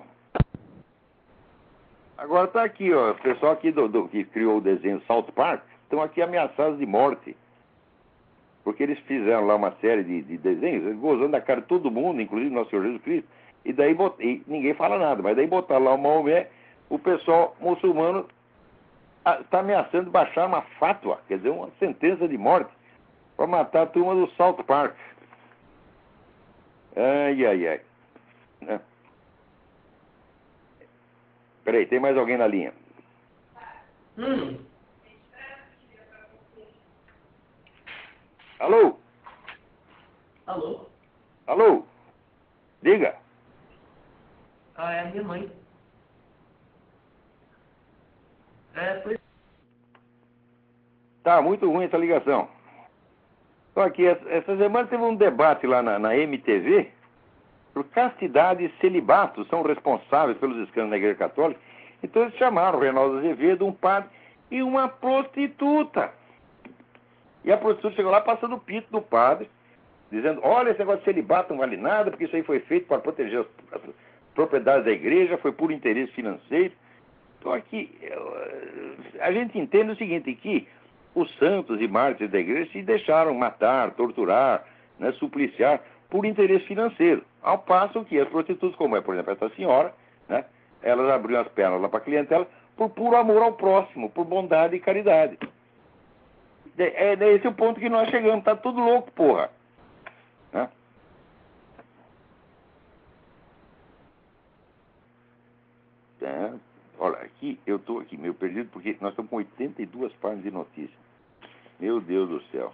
Agora tá aqui, ó, o pessoal aqui que criou o desenho South Park estão aqui ameaçados de morte. Porque eles fizeram lá uma série de desenhos, gozando da cara de todo mundo, inclusive nosso Senhor Jesus Cristo, e daí e ninguém fala nada, mas daí botaram lá o Maomé, o pessoal muçulmano está ameaçando de baixar uma fátua, quer dizer, uma sentença de morte, para matar a turma do South Park. Ai, ai, ai. Peraí, tem mais alguém na linha? Alô? Alô? Alô? Diga. É a minha mãe. Foi... Tá muito ruim essa ligação. Então aqui, essa semana teve um debate lá na MTV, por castidade e celibato são responsáveis pelos escândalos da Igreja Católica. Então eles chamaram o Reinaldo Azevedo, um padre e uma prostituta. E a prostituta chegou lá passando o pito do padre, dizendo, olha, esse negócio de celibato não vale nada, porque isso aí foi feito para proteger as propriedades da igreja, foi por interesse financeiro. Então aqui, a gente entende o seguinte, que os santos e mártires da igreja se deixaram matar, torturar, né, supliciar por interesse financeiro. Ao passo que as prostitutas, como é, por exemplo, essa senhora, né, elas abriam as pernas lá para a clientela por puro amor ao próximo, por bondade e caridade. É esse o ponto que nós chegamos. Tá tudo louco, porra. Né? Olha, aqui, eu estou aqui meio perdido porque nós estamos com 82 páginas de notícia. Meu Deus do céu.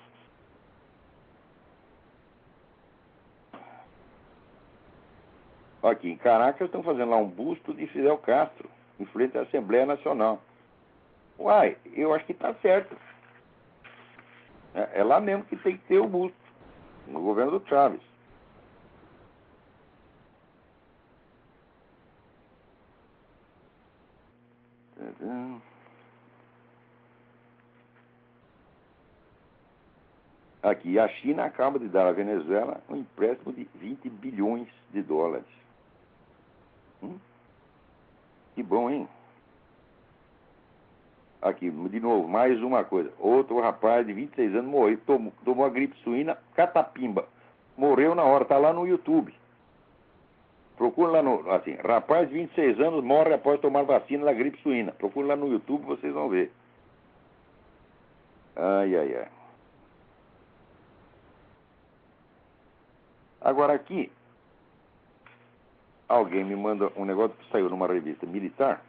Aqui em Caracas estão fazendo lá um busto de Fidel Castro, em frente à Assembleia Nacional. Uai, eu acho que está certo. É lá mesmo que tem que ter o busto, no governo do Chávez. Aqui, a China acaba de dar à Venezuela um empréstimo de 20 bilhões de dólares. Que bom, hein? Aqui, de novo, mais uma coisa. Outro rapaz de 26 anos morreu, tomou a gripe suína catapimba. Morreu na hora, tá lá no YouTube. Procura lá no, assim, rapaz de 26 anos morre após tomar vacina da gripe suína. Procura lá no YouTube, vocês vão ver. Ai, ai, ai. Agora aqui, alguém me manda um negócio que saiu numa revista militar,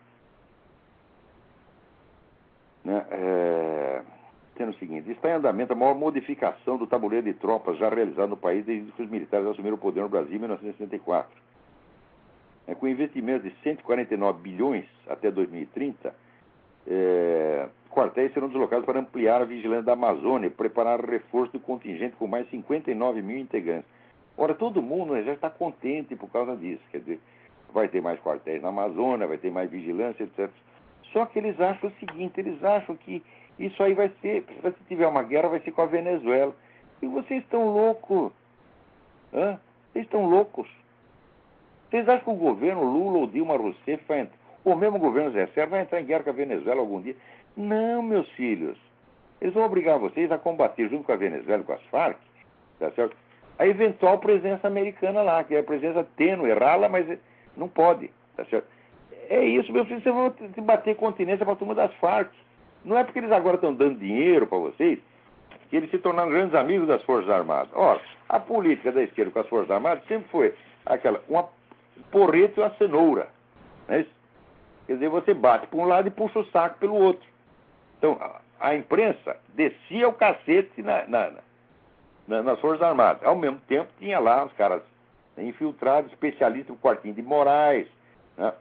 né, sendo o seguinte, está em andamento a maior modificação do tabuleiro de tropas já realizado no país desde que os militares assumiram o poder no Brasil em 1964. Com investimento de 149 bilhões até 2030, quartéis serão deslocados para ampliar a vigilância da Amazônia e preparar reforço do contingente com mais 59 mil integrantes. Ora, todo mundo já está contente por causa disso, quer dizer, vai ter mais quartéis na Amazônia, vai ter mais vigilância, etc. Só que eles acham o seguinte, eles acham que isso aí vai ser, se tiver uma guerra, vai ser com a Venezuela. E vocês estão loucos. Vocês estão loucos. Vocês acham que o governo Lula ou Dilma Rousseff vai entrar, ou mesmo o governo Zé Serra vai entrar em guerra com a Venezuela algum dia? Não, meus filhos. Eles vão obrigar vocês a combater junto com a Venezuela e com as Farc, tá certo? A eventual presença americana lá, que é a presença tênue, rala, mas não pode, tá certo? É isso, meus filhos, vocês vão bater continência para a turma das Farc. Não é porque eles agora estão dando dinheiro para vocês que eles se tornaram grandes amigos das Forças Armadas. Ora, a política da esquerda com as Forças Armadas sempre foi aquela, uma porreta e uma cenoura. Não é isso? Quer dizer, você bate por um lado e puxa o saco pelo outro. Então, a imprensa descia o cacete nas Forças Armadas. Ao mesmo tempo, tinha lá os caras infiltrados, especialistas no quartinho de Moraes, né?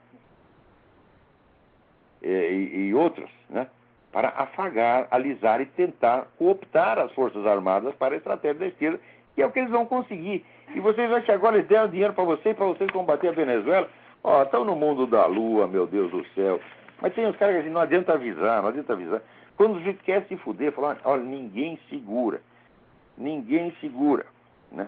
E outros, né? Para afagar, alisar e tentar cooptar as Forças Armadas para a estratégia da esquerda, que é o que eles vão conseguir. E vocês acham que agora eles deram dinheiro para vocês combater a Venezuela? Ó, estão no mundo da lua, meu Deus do céu. Mas tem os caras que dizem, não adianta avisar, não adianta avisar. Quando a gente quer se fuder, falar, olha, ninguém segura. Ninguém segura, né?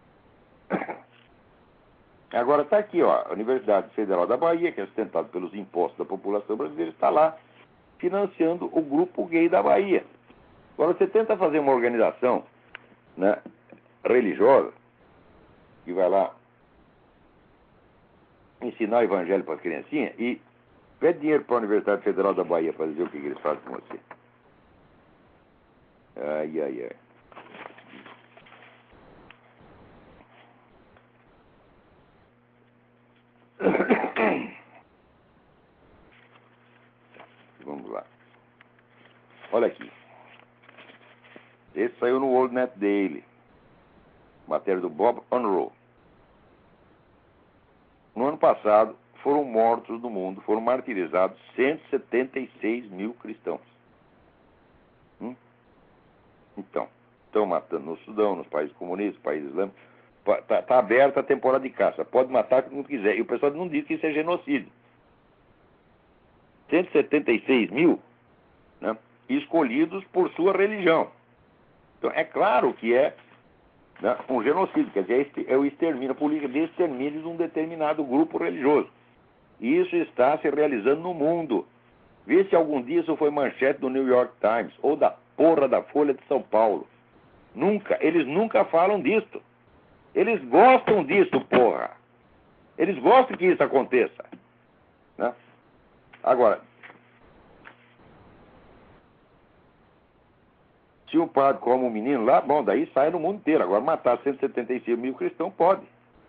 Agora está aqui, ó, a Universidade Federal da Bahia, que é sustentada pelos impostos da população brasileira, está lá financiando o grupo gay da Bahia. Agora você tenta fazer uma organização, né, religiosa, que vai lá ensinar o evangelho para as criancinhas e pede dinheiro para a Universidade Federal da Bahia para dizer o que eles fazem com você. Ai, ai, ai. Vamos lá. Olha aqui. Esse saiu no World Net Daily. Matéria do Bob Unruh. No ano passado, foram mortos no mundo, foram martirizados 176 mil cristãos. Então, estão matando no Sudão, nos países comunistas, países islâmicos. Está aberta a temporada de caça. Pode matar quem quiser. E o pessoal não diz que isso é genocídio. 176 mil, né, escolhidos por sua religião. Então, é claro que é, né, um genocídio, quer dizer, é o extermínio, a política de extermínio de um determinado grupo religioso. E isso está se realizando no mundo. Vê se algum dia isso foi manchete do New York Times ou da porra da Folha de São Paulo. Nunca, eles nunca falam disso. Eles gostam disso, porra. Eles gostam que isso aconteça, né? Agora, se um padre come um menino lá, bom, daí sai no mundo inteiro. Agora, matar 176 mil cristãos pode.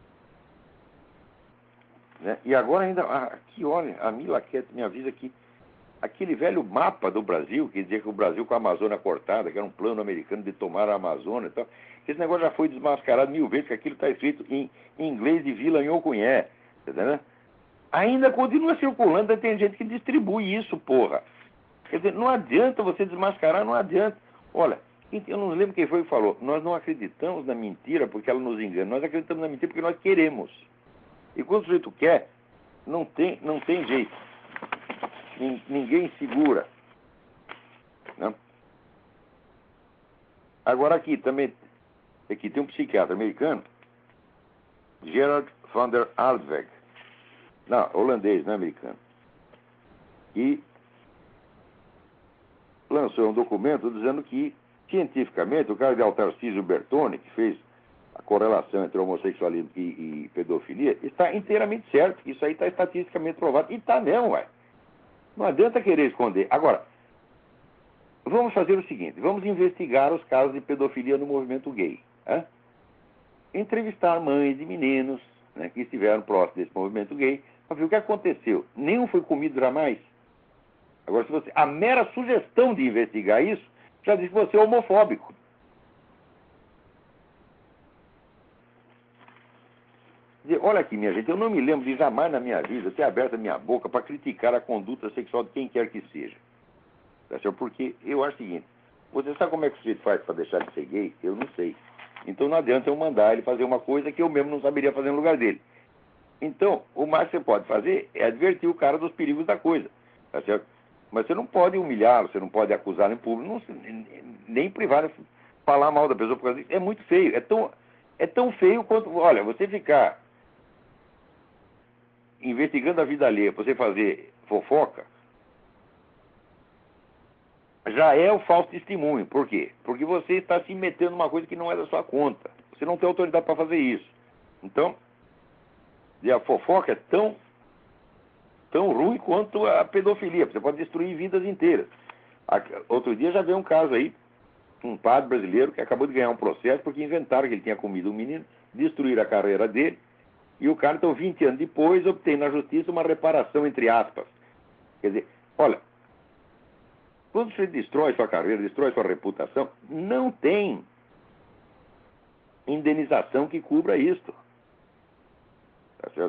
Né? E agora ainda, aqui, olha, a Mila Quete me avisa que aquele velho mapa do Brasil, que dizia que o Brasil com a Amazônia cortada, que era um plano americano de tomar a Amazônia e tal, esse negócio já foi desmascarado 1000 vezes, que aquilo está escrito em inglês de Vila Nhokunhé, entendeu? Ainda continua circulando, tem gente que distribui isso, porra. Quer dizer, não adianta você desmascarar, não adianta. Olha, eu não lembro quem foi que falou, nós não acreditamos na mentira porque ela nos engana, nós acreditamos na mentira porque nós queremos. E quando o sujeito quer, não tem jeito. Ninguém segura. Né? Agora aqui também, aqui tem um psiquiatra americano, Gerard van der Aardweg. Não, holandês, não é americano. E lançou um documento dizendo que, cientificamente, o cardeal Tarcísio Bertone, que fez a correlação entre homossexualismo e pedofilia, está inteiramente certo. Isso aí está estatisticamente provado. E está mesmo, ué. Não adianta querer esconder. Agora, vamos fazer o seguinte, vamos investigar os casos de pedofilia no movimento gay. Né? Entrevistar mães de meninos, né, que estiveram próximos desse movimento gay, para ver o que aconteceu. Nenhum foi comido jamais. Agora, se você, a mera sugestão de investigar isso, já diz que você é homofóbico. Olha aqui, minha gente, eu não me lembro de jamais na minha vida ter aberto a minha boca para criticar a conduta sexual de quem quer que seja. Porque eu acho o seguinte, você sabe como é que o sujeito faz para deixar de ser gay? Eu não sei. Então não adianta eu mandar ele fazer uma coisa que eu mesmo não saberia fazer no lugar dele. Então, o mais que você pode fazer é advertir o cara dos perigos da coisa, tá certo? Mas você não pode humilhá-lo, você não pode acusá-lo em público, nem privar, falar mal da pessoa por causa disso. É muito feio, é tão feio quanto, olha, você ficar investigando a vida alheia, pra você fazer fofoca, já é o falso testemunho. Por quê? Porque você está se metendo numa coisa que não é da sua conta. Você não tem autoridade para fazer isso. Então, e a fofoca é tão ruim quanto a pedofilia. Você pode destruir vidas inteiras. Outro dia já veio um caso aí, um padre brasileiro que acabou de ganhar um processo porque inventaram que ele tinha comido um menino, destruíram a carreira dele, e o cara, então, 20 anos depois, obtém na justiça uma reparação, entre aspas. Quer dizer, olha, quando você destrói sua carreira, destrói sua reputação, não tem indenização que cubra isto. Tá certo?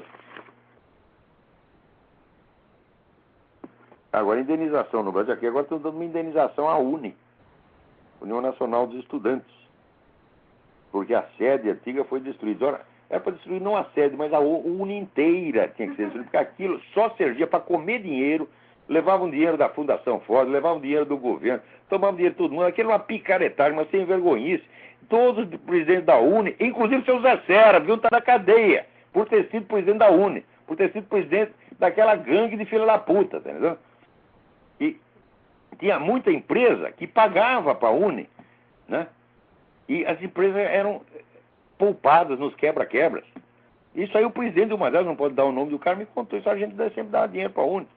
Agora, indenização no Brasil, aqui agora estão dando uma indenização à UNE, União Nacional dos Estudantes, porque a sede antiga foi destruída. Ora, era para destruir não a sede, mas a UNE inteira tinha que ser destruída, porque aquilo só servia para comer dinheiro, levavam dinheiro da Fundação Ford, levavam dinheiro do governo, tomavam dinheiro de todo mundo, aquilo era uma picaretagem, mas sem vergonhice. Todos os presidentes da UNE, inclusive o seu Zé Serra, deviam estar na cadeia, por ter sido presidente da UNE, por ter sido presidente daquela gangue de filha da puta, tá entendendo? E tinha muita empresa que pagava para a UNE, né? E as empresas eram poupadas nos quebra-quebras. Isso aí o presidente de uma delas, não pode dar o nome do cara, me contou isso, a gente sempre dá dinheiro para a UNE.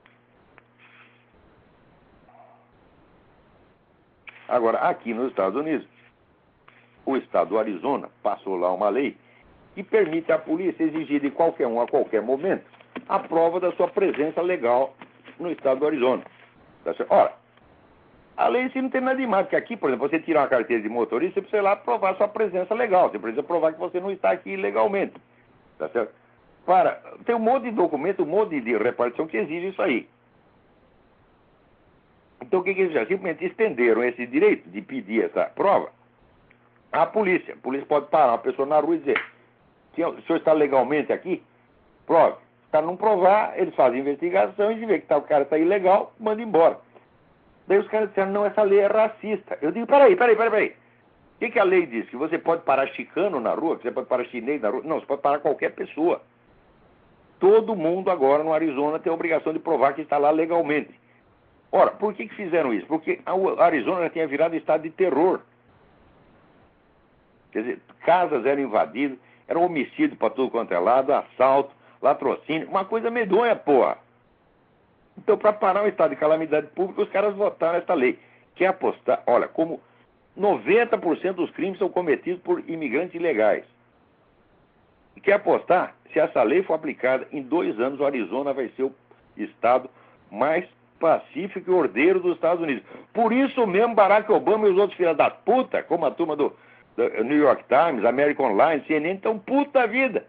Agora, aqui nos Estados Unidos, o estado do Arizona passou lá uma lei que permite à polícia exigir de qualquer um, a qualquer momento, a prova da sua presença legal no estado do Arizona. Ora, a lei assim não tem nada de mais, porque aqui, por exemplo, você tirar uma carteira de motorista, você precisa ir lá provar sua presença legal, você precisa provar que você não está aqui ilegalmente. Tá certo? Tem um monte de documento, um monte de repartição que exige isso aí. Então o que eles fizeram? Simplesmente estenderam esse direito de pedir essa prova à polícia. A polícia pode parar uma pessoa na rua e dizer: se o senhor está legalmente aqui, prove. Se o cara não provar, eles fazem investigação e se vê que o cara está ilegal, manda embora. Daí os caras disseram: não, essa lei é racista. Eu digo: peraí. O que a lei diz? Que você pode parar chicano na rua, que você pode parar chinês na rua? Não, você pode parar qualquer pessoa. Todo mundo agora no Arizona tem a obrigação de provar que está lá legalmente. Ora, por que fizeram isso? Porque o Arizona já tinha virado estado de terror. Quer dizer, casas eram invadidas, era um homicídio para tudo quanto é lado, assalto, latrocínio, uma coisa medonha, porra. Então, para parar o estado de calamidade pública, os caras votaram essa lei. Quer apostar? Olha, como 90% dos crimes são cometidos por imigrantes ilegais. E quer apostar? Se essa lei for aplicada, em 2 anos o Arizona vai ser o estado mais pacífico e ordeiro dos Estados Unidos. Por isso mesmo, Barack Obama e os outros filhos da puta, como a turma do New York Times, American Online, CNN, estão puta vida.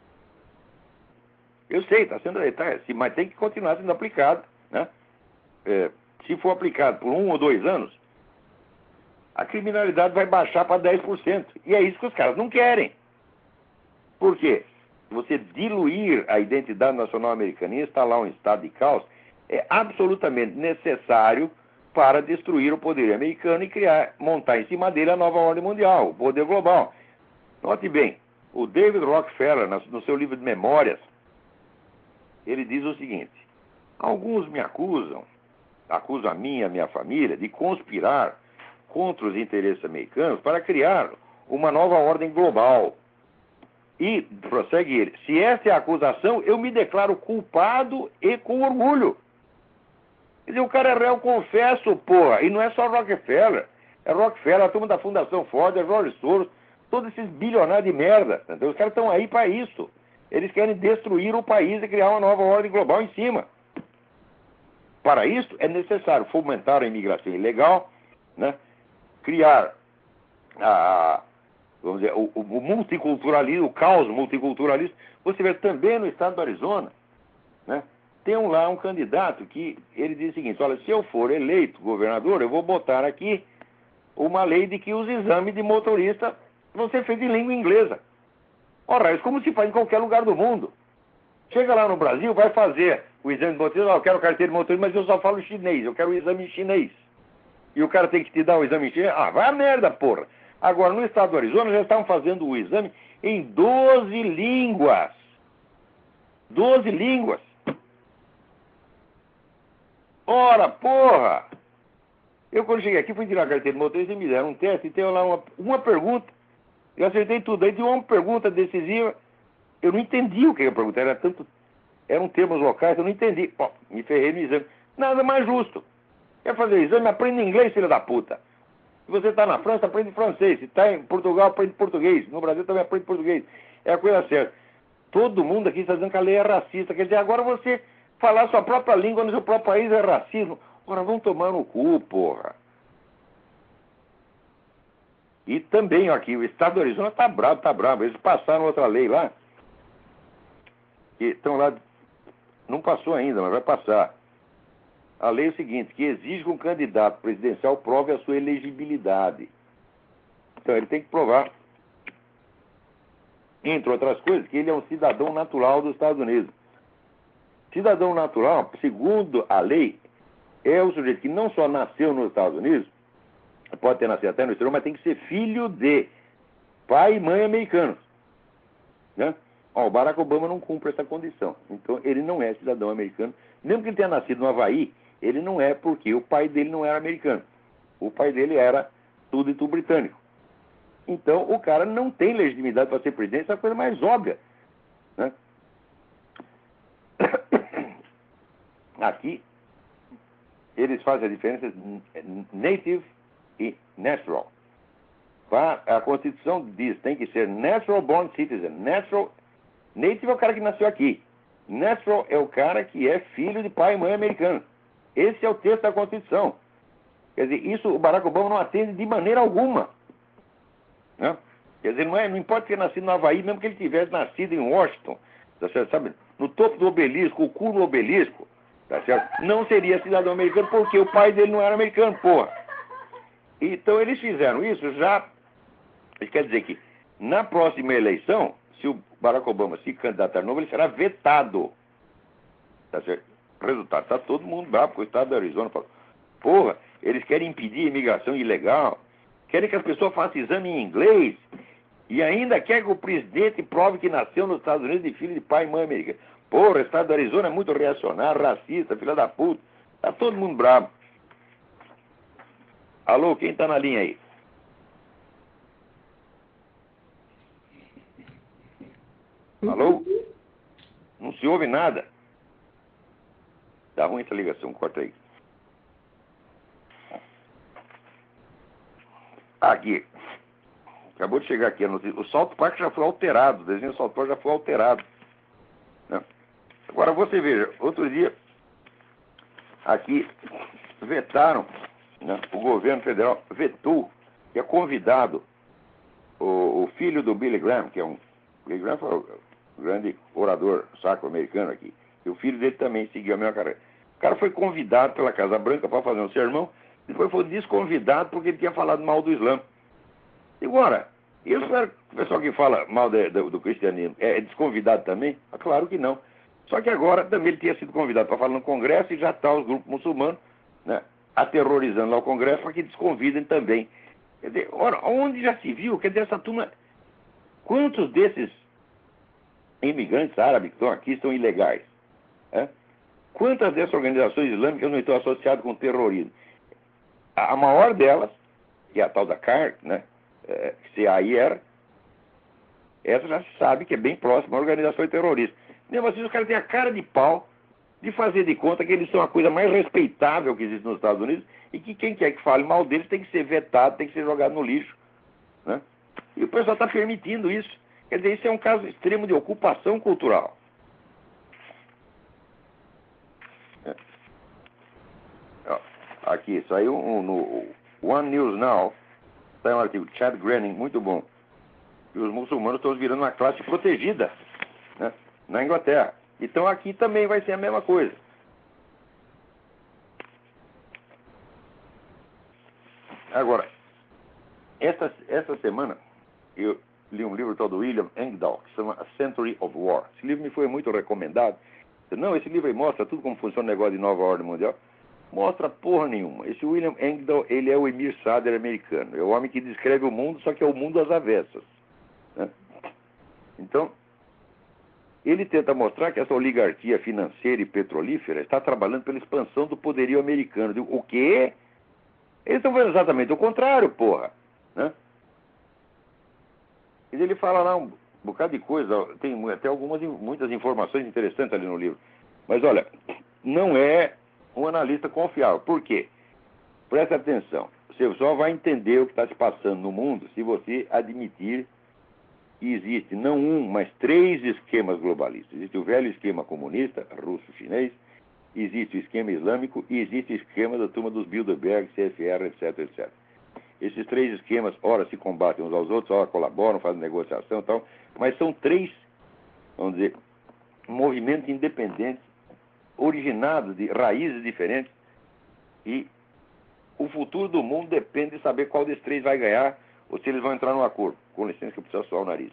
Eu sei, está sendo, mas tem que continuar sendo aplicado, né? Se for aplicado por 1 ou 2 anos, a criminalidade vai baixar para 10%. E é isso que os caras não querem. Por quê? Você diluir a identidade nacional americana e instalar um estado de caos é absolutamente necessário para destruir o poder americano e montar em cima dele a nova ordem mundial, o poder global. Note bem, o David Rockefeller, no seu livro de memórias, ele diz o seguinte: alguns me acusam a minha família, de conspirar contra os interesses americanos para criar uma nova ordem global. E, prossegue ele, se essa é a acusação, eu me declaro culpado e com orgulho. Quer dizer, o cara é réu confesso, porra. E não é só Rockefeller. É Rockefeller, a turma da Fundação Ford, é George Soros, todos esses bilionários de merda. Entendeu? Os caras estão aí para isso. Eles querem destruir o país e criar uma nova ordem global em cima. Para isso, é necessário fomentar a imigração ilegal, né? Criar vamos dizer, o multiculturalismo, o caos multiculturalista. Você vê também no estado do Arizona, né? Tem lá um candidato que ele diz o seguinte: olha, se eu for eleito governador, eu vou botar aqui uma lei de que os exames de motorista vão ser feitos em língua inglesa. Ora, isso como se faz em qualquer lugar do mundo. Chega lá no Brasil, vai fazer o exame de motorista, eu quero carteira de motorista, mas eu só falo chinês, eu quero o exame em chinês. E o cara tem que te dar o exame em chinês. Ah, vai a merda, porra. Agora, no estado do Arizona, já estavam fazendo o exame em 12 línguas. 12 línguas. Ora, porra! Eu, quando cheguei aqui, fui tirar a carteira de motorista e me deram um teste e tem lá uma pergunta. Eu acertei tudo. Aí tinha uma pergunta decisiva. Eu não entendi o que a pergunta era. Eram termos locais, eu não entendi. Ó, me ferrei no exame. Nada mais justo. Quer fazer exame? Aprende inglês, filha da puta. Se você está na França, aprende francês. Se está em Portugal, aprende português. No Brasil também aprende português. É a coisa certa. Todo mundo aqui está dizendo que a lei é racista. Quer dizer, agora você falar sua própria língua no seu próprio país é racismo. Ora, vamos tomar no cu, porra. E também aqui, o estado do Arizona tá bravo. Eles passaram outra lei lá. Que estão lá. Não passou ainda, mas vai passar. A lei é o seguinte, que exige que um candidato presidencial prove a sua elegibilidade. Então ele tem que provar, entre outras coisas, que ele é um cidadão natural dos Estados Unidos. Cidadão natural, segundo a lei, é o sujeito que não só nasceu nos Estados Unidos, pode ter nascido até no exterior, mas tem que ser filho de pai e mãe americanos. Né? Ó, o Barack Obama não cumpre essa condição. Então ele não é cidadão americano. Mesmo que ele tenha nascido no Havaí, ele não é porque o pai dele não era americano. O pai dele era tudo e tudo britânico. Então o cara não tem legitimidade para ser presidente, isso é a coisa mais óbvia. Né? Aqui, eles fazem a diferença native e natural. A Constituição diz tem que ser natural born citizen. Native é o cara que nasceu aqui. Natural é o cara que é filho de pai e mãe americano. Esse é o texto da Constituição. Quer dizer, isso o Barack Obama não atende de maneira alguma. Né? Quer dizer, não importa ter nascido no Havaí, mesmo que ele tivesse nascido em Washington, tá certo? Sabe, no topo do obelisco, o cu do obelisco, tá certo? Não seria cidadão americano porque o pai dele não era americano, porra. Então eles fizeram isso já. Isso quer dizer que na próxima eleição, se o Barack Obama se candidatar de novo, ele será vetado. Tá certo? Resultado, está todo mundo bravo com o estado do Arizona. Fala, porra, eles querem impedir a imigração ilegal, querem que as pessoas façam exame em inglês e ainda quer que o presidente prove que nasceu nos Estados Unidos de filho de pai e mãe americana. Porra, o estado do Arizona é muito reacionário, racista, filha da puta. Está todo mundo bravo. Alô, quem está na linha aí? Alô? Não se ouve nada. Dá ruim essa ligação, corta aí. Aqui. Acabou de chegar aqui a notícia. O South Park já foi alterado. O desenho do South Park já foi alterado. Né? Agora você veja, outro dia, aqui vetaram, né, o governo federal vetou, que é convidado o filho do Billy Graham, que é um... Billy Graham foi o grande orador sacro-americano aqui. E o filho dele também seguiu a mesma carreira. O cara foi convidado pela Casa Branca para fazer um sermão, depois foi desconvidado porque ele tinha falado mal do Islã. E agora, o pessoal que fala mal do cristianismo é desconvidado também? Ah, claro que não. Só que agora também ele tinha sido convidado para falar no Congresso e já está os grupos muçulmanos, né, aterrorizando lá o Congresso para que desconvidem também. Quer dizer, ora, onde já se viu? Quer dizer, essa turma... Quantos desses imigrantes árabes que estão aqui são ilegais? É? Quantas dessas organizações islâmicas não estão associadas com terrorismo? A maior delas, que é a tal da CAR, né, CAIR, essa já se sabe que é bem próxima à organização terrorista. Mesmo assim, os caras têm a cara de pau de fazer de conta que eles são a coisa mais respeitável que existe nos Estados Unidos e que quem quer que fale mal deles tem que ser vetado, tem que ser jogado no lixo. Né? E o pessoal está permitindo isso. Quer dizer, isso é um caso extremo de ocupação cultural. Aqui, saiu no One News Now, saiu um artigo, Chad Groening, muito bom. E os muçulmanos estão virando uma classe protegida, né, na Inglaterra. Então aqui também vai ser a mesma coisa. Agora, essa semana, eu li um livro todo do William Engdahl, que se chama A Century of War. Esse livro me foi muito recomendado. Não, esse livro aí mostra tudo como funciona o negócio de nova ordem mundial. Mostra porra nenhuma. Esse William Engdahl, ele é o Emir Sader americano. É o homem que descreve o mundo, só que é o mundo às avessas. Né? Então, Ele tenta mostrar que essa oligarquia financeira e petrolífera está trabalhando pela expansão do poderio americano. Eu digo, o quê? Eles estão fazendo exatamente o contrário, porra. Né? E ele fala lá um bocado de coisa, tem até muitas informações interessantes ali no livro. Mas olha, não é um analista confiável. Por quê? Presta atenção. Você só vai entender o que está se passando no mundo se você admitir que existe não um, mas 3 esquemas globalistas. Existe o velho esquema comunista, russo-chinês, existe o esquema islâmico e existe o esquema da turma dos Bilderberg, CFR, etc, etc. Esses 3 esquemas, ora se combatem uns aos outros, ora colaboram, fazem negociação e tal, mas são 3, vamos dizer, movimentos independentes, originados de raízes diferentes, e o futuro do mundo depende de saber qual desses 3 vai ganhar ou se eles vão entrar num acordo. Com licença que eu preciso suar o nariz.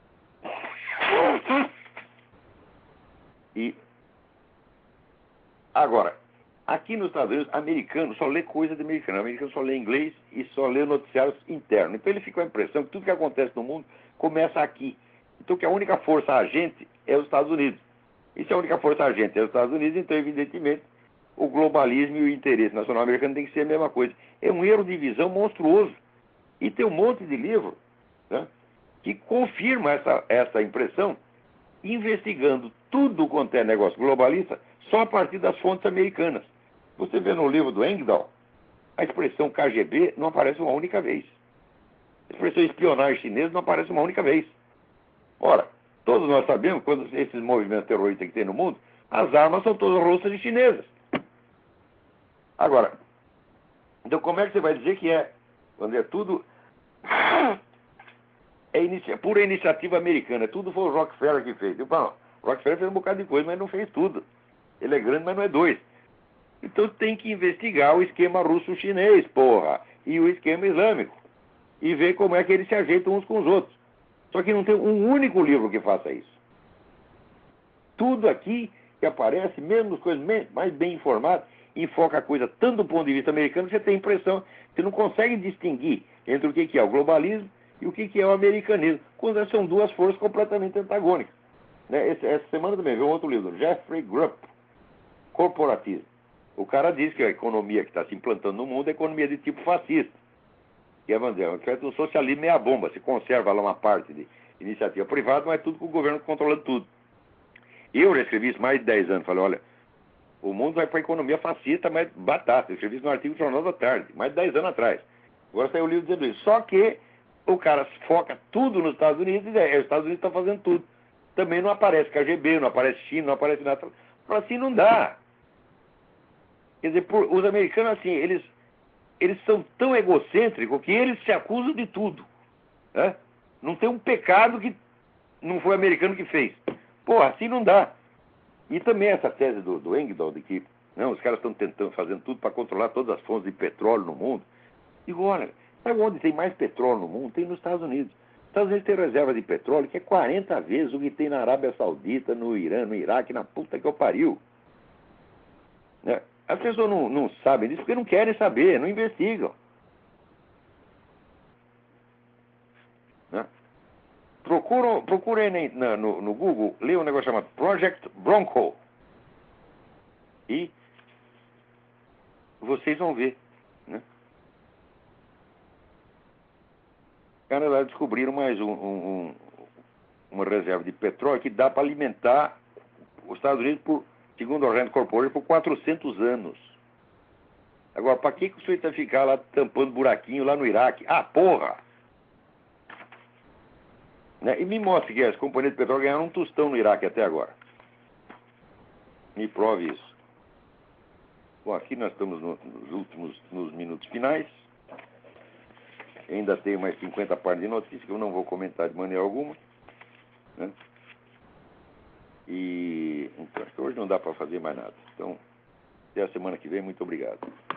E agora, aqui nos Estados Unidos, americano só lê coisa de americano. O americano só lê inglês e só lê noticiários internos. Então ele fica com a impressão que tudo que acontece no mundo começa aqui. Então que a única força agente é os Estados Unidos. E se a única força agente é os Estados Unidos, então evidentemente o globalismo e o interesse nacional americano tem que ser a mesma coisa. É um erro de visão monstruoso. E tem um monte de livro, né, que confirma essa impressão, investigando tudo quanto é negócio globalista só a partir das fontes americanas. Você vê no livro do Engdahl, a expressão KGB não aparece uma única vez. A expressão espionagem chinesa não aparece uma única vez. Ora, todos nós sabemos que quando esses movimentos terroristas que tem no mundo, as armas são todas russas e chinesas. Agora, então como é que você vai dizer que é, quando é tudo... É pura iniciativa americana, tudo foi o Rockefeller que fez. Eu falo, o Rockefeller fez um bocado de coisa, mas não fez tudo. Ele é grande, mas não é 2. Então tem que investigar o esquema russo-chinês, porra, e o esquema islâmico, e ver como é que eles se ajeitam uns com os outros. Só que não tem um único livro que faça isso. Tudo aqui que aparece, mesmo as coisas mais bem informadas, enfoca a coisa tanto do ponto de vista americano que você tem a impressão que você não consegue distinguir entre o que é o globalismo e o que é o americanismo, quando são 2 forças completamente antagônicas. Né? Essa semana também veio um outro livro, Jeffrey Grupp, Corporatismo. O cara diz que a economia que está se implantando no mundo é economia de tipo fascista. Que é, vamos dizer, um socialismo meia bomba. Se conserva lá uma parte de iniciativa privada, mas tudo com o governo controlando tudo. Eu já escrevi isso mais de 10 anos. Falei, olha, o mundo vai para a economia fascista, mas batata. Eu escrevi isso no artigo do Jornal da Tarde, mais de 10 anos atrás. Agora saiu o livro dizendo isso. Só que o cara foca tudo nos Estados Unidos e os Estados Unidos estão fazendo tudo. Também não aparece KGB, não aparece China, não aparece nada. Assim não dá. Quer dizer, os americanos, assim, eles são tão egocêntricos que eles se acusam de tudo. Né? Não tem um pecado que não foi o americano que fez. Pô, assim não dá. E também essa tese do Engdahl, de que não, os caras estão fazendo tudo para controlar todas as fontes de petróleo no mundo. Digo, olha, sabe onde tem mais petróleo no mundo? Tem nos Estados Unidos. Os Estados Unidos tem reserva de petróleo que é 40 vezes o que tem na Arábia Saudita, no Irã, no Iraque, na puta que eu pariu. Né? As pessoas não sabem disso porque não querem saber, não investigam. Né? Procurem no Google, lê um negócio chamado Project Bronco. E vocês vão ver. Né? Cara, lá descobriram mais uma reserva de petróleo que dá para alimentar os Estados Unidos, segundo a Rand Corporation, por 400 anos. Agora, para que o senhor vai ficar lá tampando buraquinho lá no Iraque? Ah, porra! Né? E me mostre que as companhias de petróleo ganharam um tostão no Iraque até agora. Me prove isso. Bom, aqui nós estamos nos minutos finais. Ainda tenho mais 50 páginas de notícias que eu não vou comentar de maneira alguma. Né? E então, acho que hoje não dá para fazer mais nada. Então, até a semana que vem. Muito obrigado.